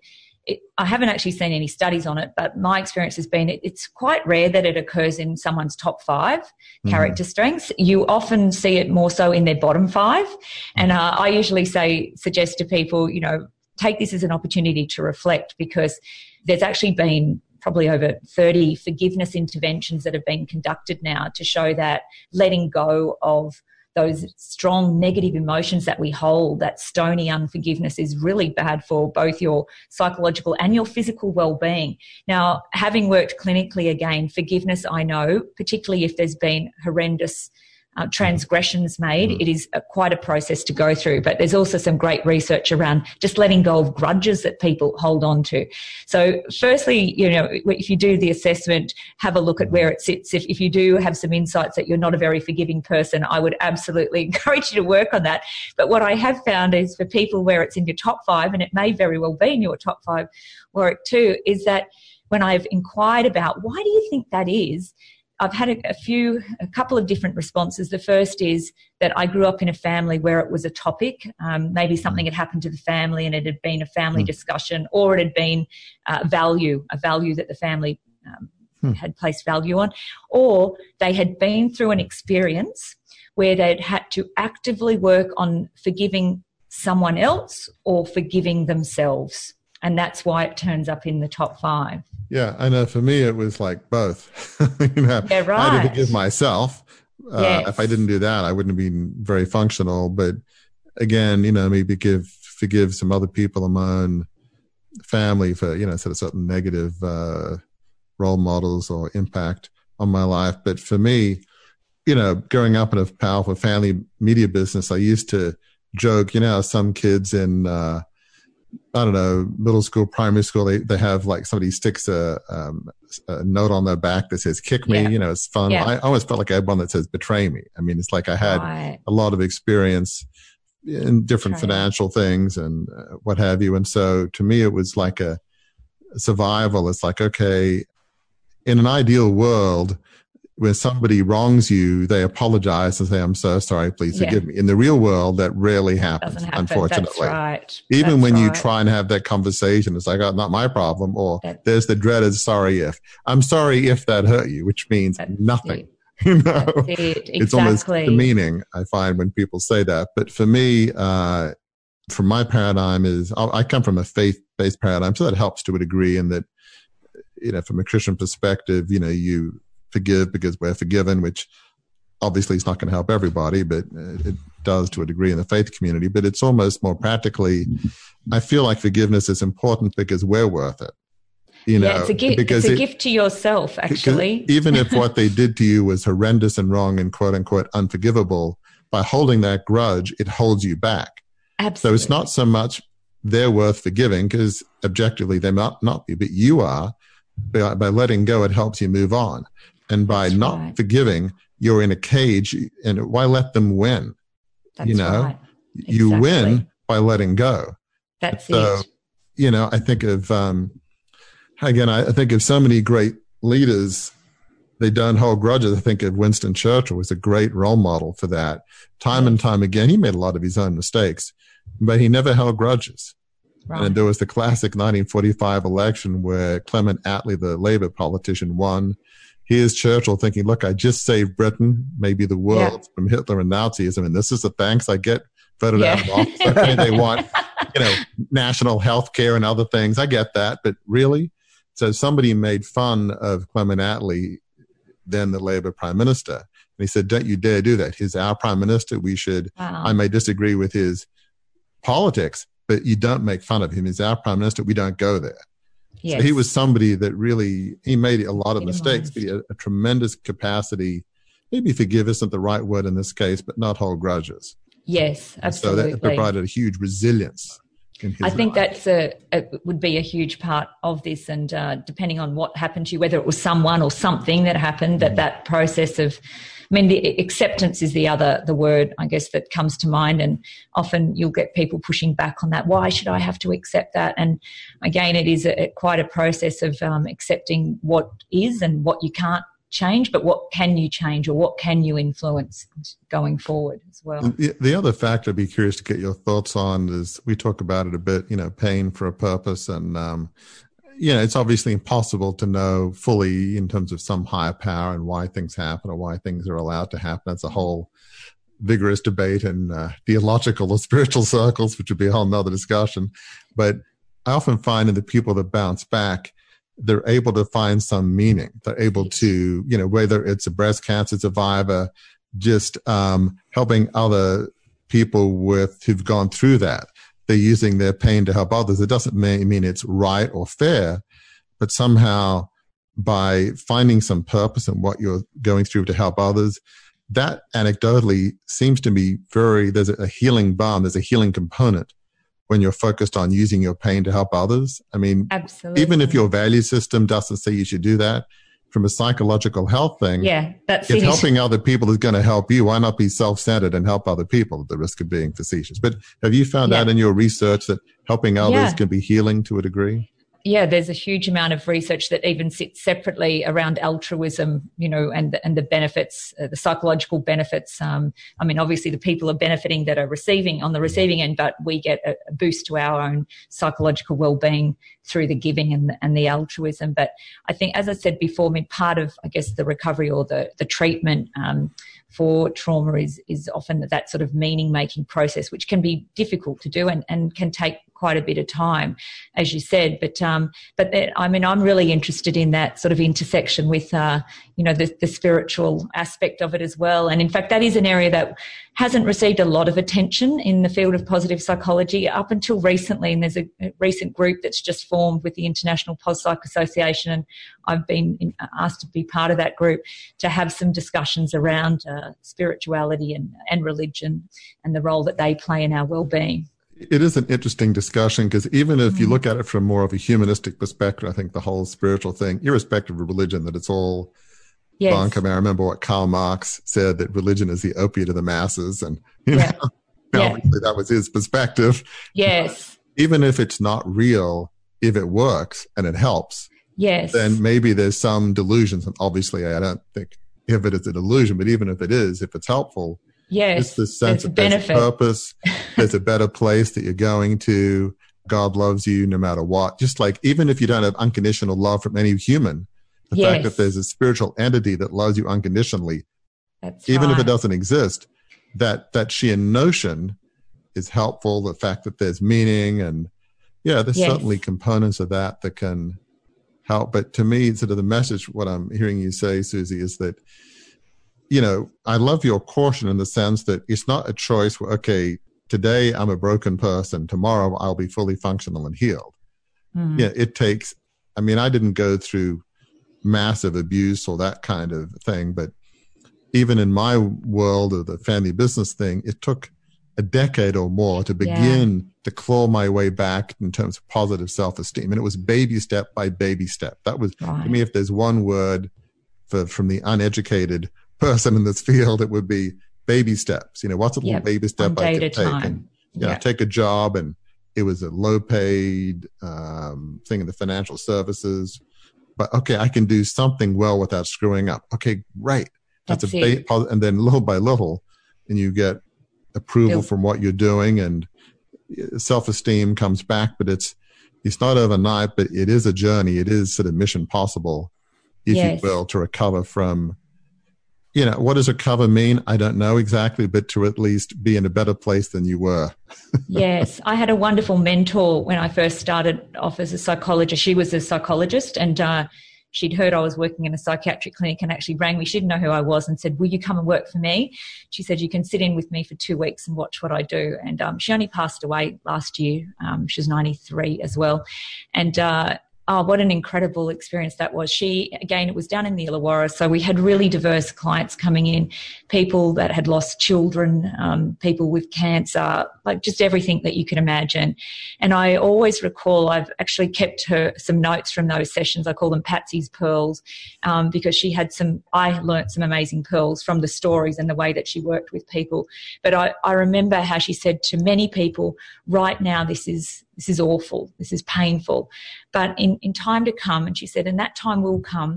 it, I haven't actually seen any studies on it, but my experience has been it, it's quite rare that it occurs in someone's top five mm-hmm. character strengths. You often see it more so in their bottom five. And uh, I usually say, suggest to people, you know, take this as an opportunity to reflect, because there's actually been probably over thirty forgiveness interventions that have been conducted now to show that letting go of those strong negative emotions that we hold, that stony unforgiveness, is really bad for both your psychological and your physical well-being. Now, having worked clinically, again, forgiveness, I know, particularly if there's been horrendous Uh, transgressions made, mm. it is a, quite a process to go through. But there's also some great research around just letting go of grudges that people hold on to. So firstly, you know, if you do the assessment, have a look at where it sits. If, if you do have some insights that you're not a very forgiving person, I would absolutely encourage you to work on that. But what I have found is for people where it's in your top five, and it may very well be in your top five work too, is that when I've inquired about why do you think that is, I've had a, a few, a couple of different responses. The first is that I grew up in a family where it was a topic. Um, maybe something had happened to the family and it had been a family mm. discussion, or it had been uh, value, a value that the family um, mm. had placed value on, or they had been through an experience where they'd had to actively work on forgiving someone else or forgiving themselves. And that's why it turns up in the top five. Yeah, I know. For me, it was like both. you know, yeah, right. I had to forgive myself. Uh, yes. If I didn't do that, I wouldn't have been very functional. But again, you know, maybe give forgive some other people in my own family for, you know, sort of certain negative uh, role models or impact on my life. But for me, you know, growing up in a powerful family media business, I used to joke, you know, some kids in uh, I don't know, middle school, primary school, they, they have like somebody sticks a, um, a note on their back that says, kick me, yeah. you know, it's fun. Yeah. I always felt like I had one that says, betray me. I mean, it's like I had right. a lot of experience in different betray. financial things and uh, what have you. And so to me, it was like a survival. It's like, okay, in an ideal world, when somebody wrongs you, they apologize and say, I'm so sorry, please yeah. forgive me. In the real world, that rarely happens, happen. unfortunately. That's right. Even That's when right. you try and have that conversation, it's like, oh, not my problem. Or That's there's the dreaded sorry if. I'm sorry if that hurt you, which means That's nothing. It. You know, That's it. Exactly. It's almost demeaning, I find, when people say that. But for me, uh, from my paradigm is, I come from a faith-based paradigm, so that helps to a degree in that, you know, from a Christian perspective, you know, you forgive because we're forgiven, which obviously is not going to help everybody, but it does to a degree in the faith community. But it's almost more practically, I feel like forgiveness is important because we're worth it. You know, yeah, it's a gift. Because it's a it, gift to yourself, actually. Even if what they did to you was horrendous and wrong and quote unquote unforgivable, by holding that grudge, it holds you back. Absolutely. So it's not so much they're worth forgiving, because objectively they might not be, but you are. By, by letting go, it helps you move on. And by That's not right. forgiving, you're in a cage, and why let them win? That's you know, right. Exactly. You win by letting go. That's so, it. You know, I think of, um, again, I, I think of so many great leaders, they don't hold grudges. I think of Winston Churchill was a great role model for that. Time yes. and time again, he made a lot of his own mistakes, but he never held grudges. Right. And there was the classic nineteen forty-five election where Clement Attlee, the Labour politician, won. Here's Churchill thinking, look, I just saved Britain, maybe the world, yeah. from Hitler and Nazism, and this is the thanks I get voted yeah. out of office. Okay, they want, you know, national health care and other things. I get that, but really? So somebody made fun of Clement Attlee, then the Labour Prime Minister. And he said, don't you dare do that. He's our Prime Minister. We should, wow. I may disagree with his politics, but you don't make fun of him. He's our Prime Minister. We don't go there. Yes. So he was somebody that really, he made a lot of mistakes, but he had a tremendous capacity, maybe forgive isn't the right word in this case, but not hold grudges. Yes, absolutely. So that provided a huge resilience in his I think life. that's a, a would be a huge part of this, and uh, depending on what happened to you, whether it was someone or something that happened, that that process of, I mean, the acceptance is the other, the word, I guess, that comes to mind. And often you'll get people pushing back on that. Why should I have to accept that? And again, it is a, a, quite a process of um, accepting what is and what you can't change, but what can you change or what can you influence going forward as well? The, the other factor I'd be curious to get your thoughts on is, we talk about it a bit, you know, pain for a purpose. And, um, you know, it's obviously impossible to know fully in terms of some higher power and why things happen or why things are allowed to happen. That's a whole vigorous debate in uh, theological or spiritual circles, which would be a whole nother discussion. But I often find in the people that bounce back, they're able to find some meaning. They're able to, you know, whether it's a breast cancer survivor, just um, helping other people with who've gone through that. They're using their pain to help others. It doesn't mean, mean it's right or fair, but somehow by finding some purpose in what you're going through to help others, that anecdotally seems to be very, there's a healing balm, there's a healing component when you're focused on using your pain to help others. I mean, absolutely. Even if your value system doesn't say you should do that, from a psychological health thing, yeah, that's if it. helping other people is going to help you, why not be self-centered and help other people at the risk of being facetious? But have you found yeah. out in your research that helping others yeah. can be healing to a degree? Yeah, there's a huge amount of research that even sits separately around altruism, you know, and and the benefits, uh, the psychological benefits. Um, I mean, obviously the people are benefiting that are receiving on the receiving end, but we get a, a boost to our own psychological well-being through the giving and the, and the altruism. But I think, as I said before, I mean, part of, I guess, the recovery or the the treatment um, for trauma is is often that, that sort of meaning-making process, which can be difficult to do and, and can take quite a bit of time, as you said. But um, but that, I mean, I'm really interested in that sort of intersection with, uh, you know, the, the spiritual aspect of it as well. And in fact, that is an area that hasn't received a lot of attention in the field of positive psychology up until recently. And there's a, a recent group that's just formed with the International PosPsych Association, and I've been in, asked to be part of that group to have some discussions around uh, spirituality and, and religion and the role that they play in our well-being. It is an interesting discussion, because even if you look at it from more of a humanistic perspective, I think the whole spiritual thing, irrespective of religion, that it's all yes. bunk. I mean, I remember what Karl Marx said, that religion is the opiate of the masses. And, you yeah. know, yeah. obviously that was his perspective. Yes. But even if it's not real, if it works and it helps, yes. then maybe there's some delusions. And obviously, I don't think if it is a delusion, but even if it is, if it's helpful, yes, it's the sense of there's a purpose, there's a better place that you're going to. God loves you no matter what. Just like, even if you don't have unconditional love from any human, the yes. fact that there's a spiritual entity that loves you unconditionally, That's even right. if it doesn't exist, that that sheer notion is helpful. The fact that there's meaning, and yeah, there's yes. certainly components of that that can help. But to me, sort of the message, what I'm hearing you say, Susie, is that, you know, I love your caution in the sense that it's not a choice where, okay, today I'm a broken person, tomorrow I'll be fully functional and healed. Mm. Yeah, it takes, I mean, I didn't go through massive abuse or that kind of thing, but even in my world of the family business thing, it took a decade or more to begin yeah. to claw my way back in terms of positive self-esteem. And it was baby step by baby step. That was, right. to me, if there's one word for, from the uneducated person in this field, it would be baby steps. You know, what's a little yep. baby step I could take? Time. And, you yep. know, take a job, and it was a low paid um, thing in the financial services. But okay, I can do something well without screwing up. Okay, great. That's, That's a ba- and then little by little, and you get approval Feel- from what you're doing, and self-esteem comes back. But it's it's not overnight, but it is a journey. It is sort of mission possible, if yes. you will, to recover from. You know, what does recover mean? I don't know exactly, but to at least be in a better place than you were. Yes. I had a wonderful mentor when I first started off as a psychologist. She was a psychologist, and uh, she'd heard I was working in a psychiatric clinic and actually rang me. She didn't know who I was and said, will you come and work for me? She said, you can sit in with me for two weeks and watch what I do. And um, she only passed away last year. Um, she was ninety-three as well. And uh oh, what an incredible experience that was. She, again, it was down in the Illawarra, so we had really diverse clients coming in, people that had lost children, um, people with cancer, like just everything that you could imagine. And I always recall, I've actually kept her some notes from those sessions. I call them Patsy's Pearls, um, because she had some, I learnt some amazing pearls from the stories and the way that she worked with people. But I, I remember how she said to many people, right now this is This is awful. This is painful. But in, in time to come, and she said, and that time will come,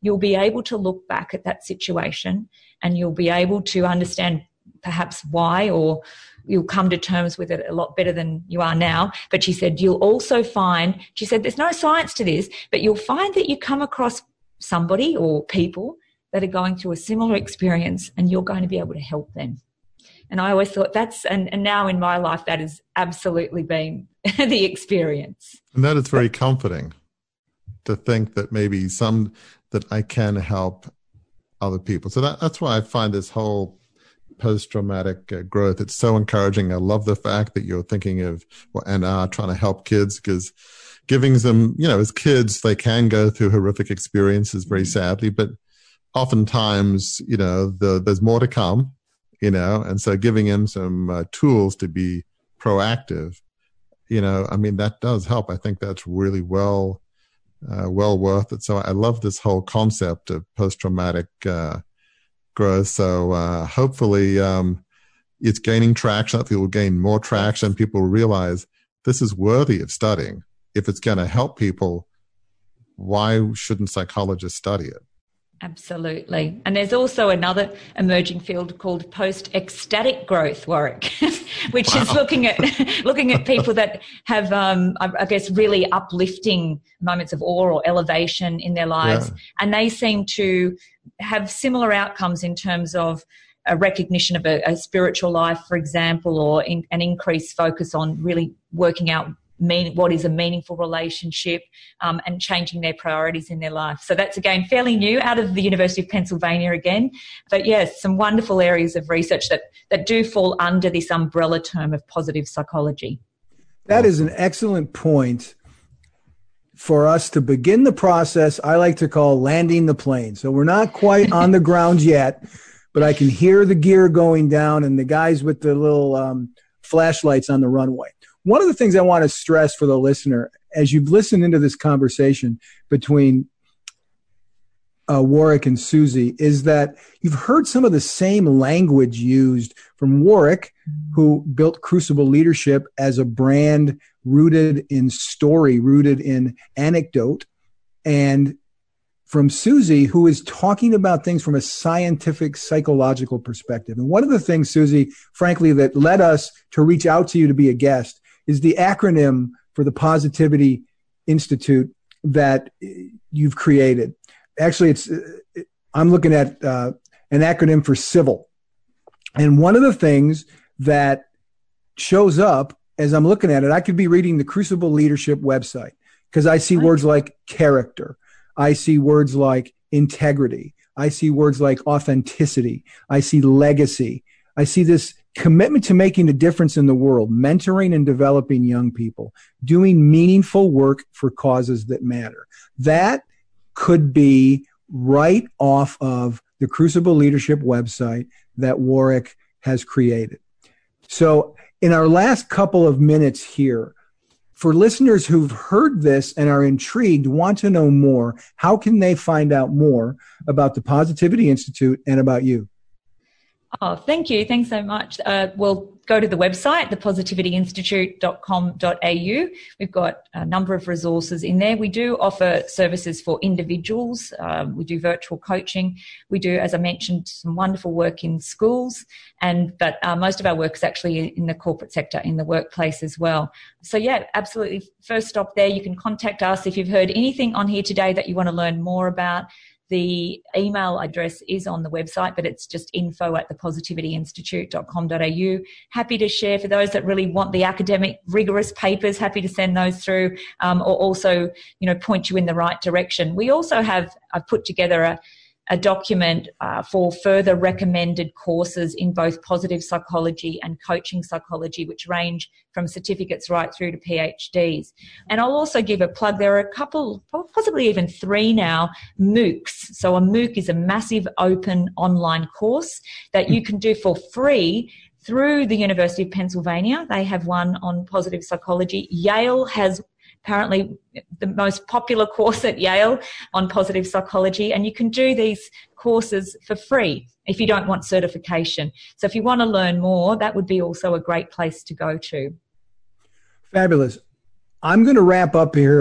you'll be able to look back at that situation and you'll be able to understand perhaps why, or you'll come to terms with it a lot better than you are now. But she said, you'll also find, she said, there's no science to this, but you'll find that you come across somebody or people that are going through a similar experience and you're going to be able to help them. And I always thought that's, and, and now in my life, that has absolutely been the experience. And that is very comforting to think that maybe some, that I can help other people. So that, that's why I find this whole post-traumatic uh, growth, it's so encouraging. I love the fact that you're thinking of well, and are trying to help kids, because giving them, you know, as kids, they can go through horrific experiences very sadly, but oftentimes, you know, the, there's more to come, you know, and so giving them some uh, tools to be proactive, you know, I mean, that does help. I think that's really well, uh, well worth it. So I love this whole concept of post-traumatic uh, growth. So uh, hopefully um, it's gaining traction. Hopefully it will gain more traction. People realize this is worthy of studying. If it's going to help people, why shouldn't psychologists study it? Absolutely. And there's also another emerging field called post-ecstatic growth, Warwick, which wow. is looking at looking at people that have, um, I, I guess, really uplifting moments of awe or elevation in their lives. Yeah. And they seem to have similar outcomes in terms of a recognition of a, a spiritual life, for example, or in, an increased focus on really working out mean what is a meaningful relationship, um, and changing their priorities in their life. So that's, again, fairly new out of the University of Pennsylvania again. But yes, some wonderful areas of research that, that do fall under this umbrella term of positive psychology. That is an excellent point for us to begin the process I like to call landing the plane. So we're not quite on the ground yet, but I can hear the gear going down and the guys with the little um, flashlights on the runway. One of the things I want to stress for the listener, as you've listened into this conversation between uh, Warwick and Susie, is that you've heard some of the same language used from Warwick, who built Crucible Leadership as a brand rooted in story, rooted in anecdote, and from Susie, who is talking about things from a scientific, psychological perspective. And one of the things, Susie, frankly, that led us to reach out to you to be a guest is the acronym for the Positivity Institute that you've created. Actually, it's I'm looking at uh, an acronym for CIVIL. And one of the things that shows up as I'm looking at it, I could be reading the Crucible Leadership website because I see words like character. I see words like integrity. I see words like authenticity. I see legacy. I see this commitment to making a difference in the world, mentoring and developing young people, doing meaningful work for causes that matter. That could be right off of the Crucible Leadership website that Warwick has created. So in our last couple of minutes here, for listeners who've heard this and are intrigued, want to know more, how can they find out more about the Positivity Institute and about you? Oh, thank you. Thanks so much. Uh, well, go to the website, the positivity institute dot com dot a u. We've got a number of resources in there. We do offer services for individuals. Um, we do virtual coaching. We do, as I mentioned, some wonderful work in schools, and but uh, most of our work is actually in the corporate sector, in the workplace as well. So, yeah, absolutely. First stop there. You can contact us if you've heard anything on here today that you want to learn more about. The email address is on the website, but it's just info at the positivity institute dot com dot a u. Happy to share for those that really want the academic, rigorous papers, happy to send those through, um, or also, you know, point you in the right direction. We also have, I've put together a, a document uh, for further recommended courses in both positive psychology and coaching psychology, which range from certificates right through to PhDs. And I'll also give a plug. There are a couple, possibly even three now, MOOCs. So a MOOC is a massive open online course that you can do for free through the University of Pennsylvania. They have one on positive psychology. Yale has apparently the most popular course at Yale on positive psychology, and you can do these courses for free if you don't want certification. So if you want to learn more, that would be also a great place to go to. Fabulous. I'm going to wrap up here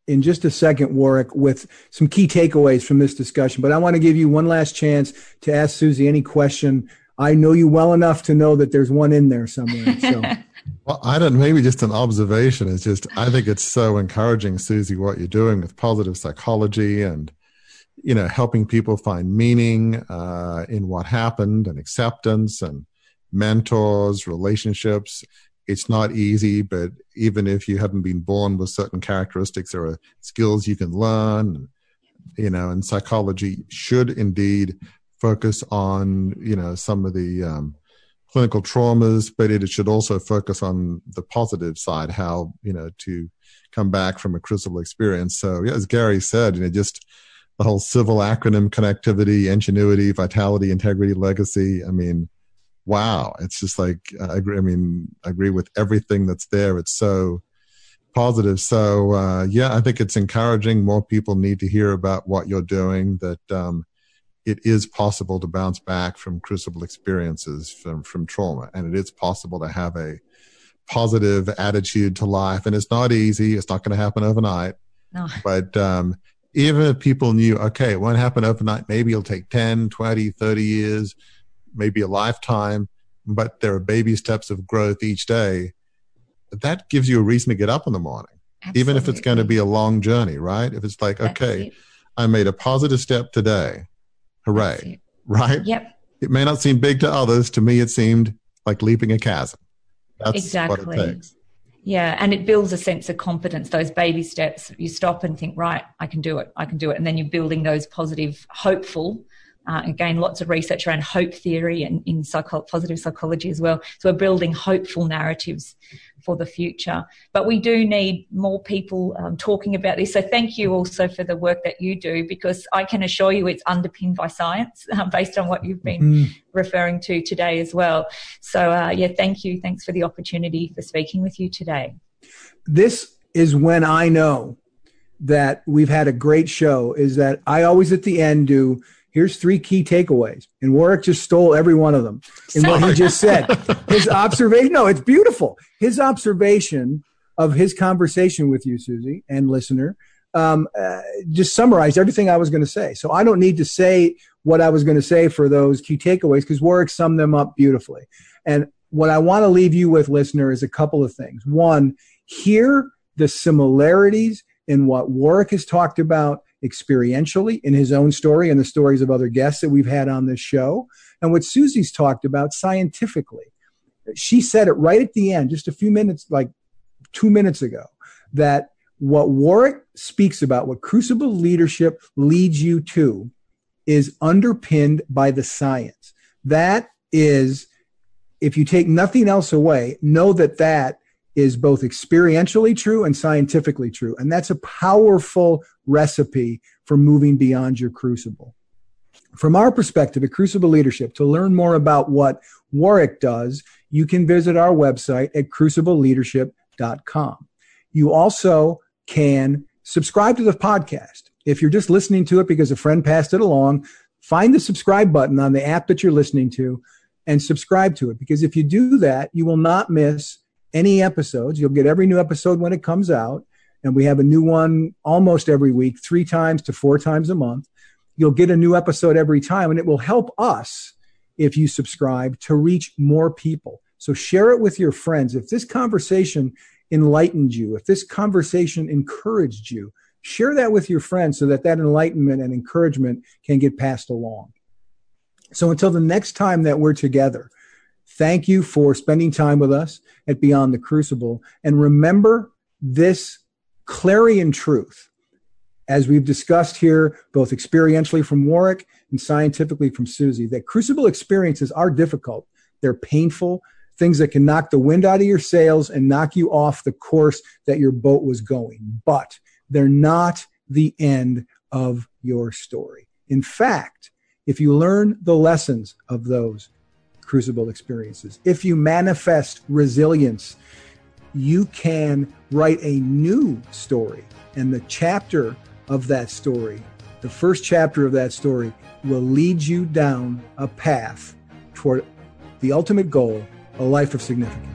in just a second, Warwick, with some key takeaways from this discussion. But I want to give you one last chance to ask Susie any question. I know you well enough to know that there's one in there somewhere. So. Well, I don't, maybe just an observation. It's just, I think it's so encouraging, Susie, what you're doing with positive psychology and, you know, helping people find meaning uh, in what happened and acceptance and mentors, relationships. It's not easy, but even if you haven't been born with certain characteristics, there are skills you can learn, you know, and psychology should indeed focus on, you know, some of the um, clinical traumas, but it should also focus on the positive side, how, you know, to come back from a crucible experience. So, yeah, as Gary said, you know, just the whole civil acronym connectivity, ingenuity, vitality, integrity, legacy. I mean, wow. It's just like, I agree. I mean, I agree with everything that's there. It's so positive. So, uh, yeah, I think it's encouraging. More people need to hear about what you're doing, that um, it is possible to bounce back from crucible experiences, from, from trauma. And it is possible to have a positive attitude to life. And it's not easy. It's not going to happen overnight. No. But um, even if people knew, okay, it won't happen overnight, maybe it'll take ten, twenty, thirty years, maybe a lifetime, but there are baby steps of growth each day. That gives you a reason to get up in the morning, Absolutely. Even if it's going to be a long journey, right? If it's like, That's okay, it. I made a positive step today. Hooray. Right? Yep. It may not seem big to others. To me, it seemed like leaping a chasm. That's exactly. what it takes. Yeah. And it builds a sense of confidence, those baby steps. You stop and think, right, I can do it. I can do it. And then you're building those positive, hopeful, Uh, again, lots of research around hope theory and in psycho- positive psychology as well. So we're building hopeful narratives for the future. But we do need more people um, talking about this. So thank you also for the work that you do, because I can assure you it's underpinned by science uh, based on what you've been mm-hmm. referring to today as well. So, uh, yeah, thank you. Thanks for the opportunity for speaking with you today. This is when I know that we've had a great show, is that I always at the end do, here's three key takeaways. And Warwick just stole every one of them in what he just said. His observation, no, it's beautiful. His observation of his conversation with you, Susie, and listener, um, uh, just summarized everything I was going to say. So I don't need to say what I was going to say for those key takeaways, because Warwick summed them up beautifully. And what I want to leave you with, listener, is a couple of things. One, hear the similarities in what Warwick has talked about experientially in his own story and the stories of other guests that we've had on this show, and what Susie's talked about scientifically. She said it right at the end, just a few minutes, like two minutes ago, that what Warwick speaks about, what Crucible Leadership leads you to, is underpinned by the science. That is, if you take nothing else away, know that that is both experientially true and scientifically true. And that's a powerful recipe for moving beyond your crucible. From our perspective at Crucible Leadership, to learn more about what Warwick does, you can visit our website at crucible leadership dot com. You also can subscribe to the podcast. If you're just listening to it because a friend passed it along, find the subscribe button on the app that you're listening to and subscribe to it. Because if you do that, you will not miss any episodes. You'll get every new episode when it comes out. And we have a new one almost every week, three times to four times a month. You'll get a new episode every time, and it will help us, if you subscribe, to reach more people. So share it with your friends. If this conversation enlightened you, if this conversation encouraged you, share that with your friends so that that enlightenment and encouragement can get passed along. So until the next time that we're together, thank you for spending time with us at Beyond the Crucible. And remember this clarion truth, as we've discussed here, both experientially from Warwick and scientifically from Susie, that crucible experiences are difficult. They're painful, things that can knock the wind out of your sails and knock you off the course that your boat was going. But they're not the end of your story. In fact, if you learn the lessons of those crucible experiences, if you manifest resilience, you can write a new story. And the chapter of that story, the first chapter of that story, will lead you down a path toward the ultimate goal, a life of significance.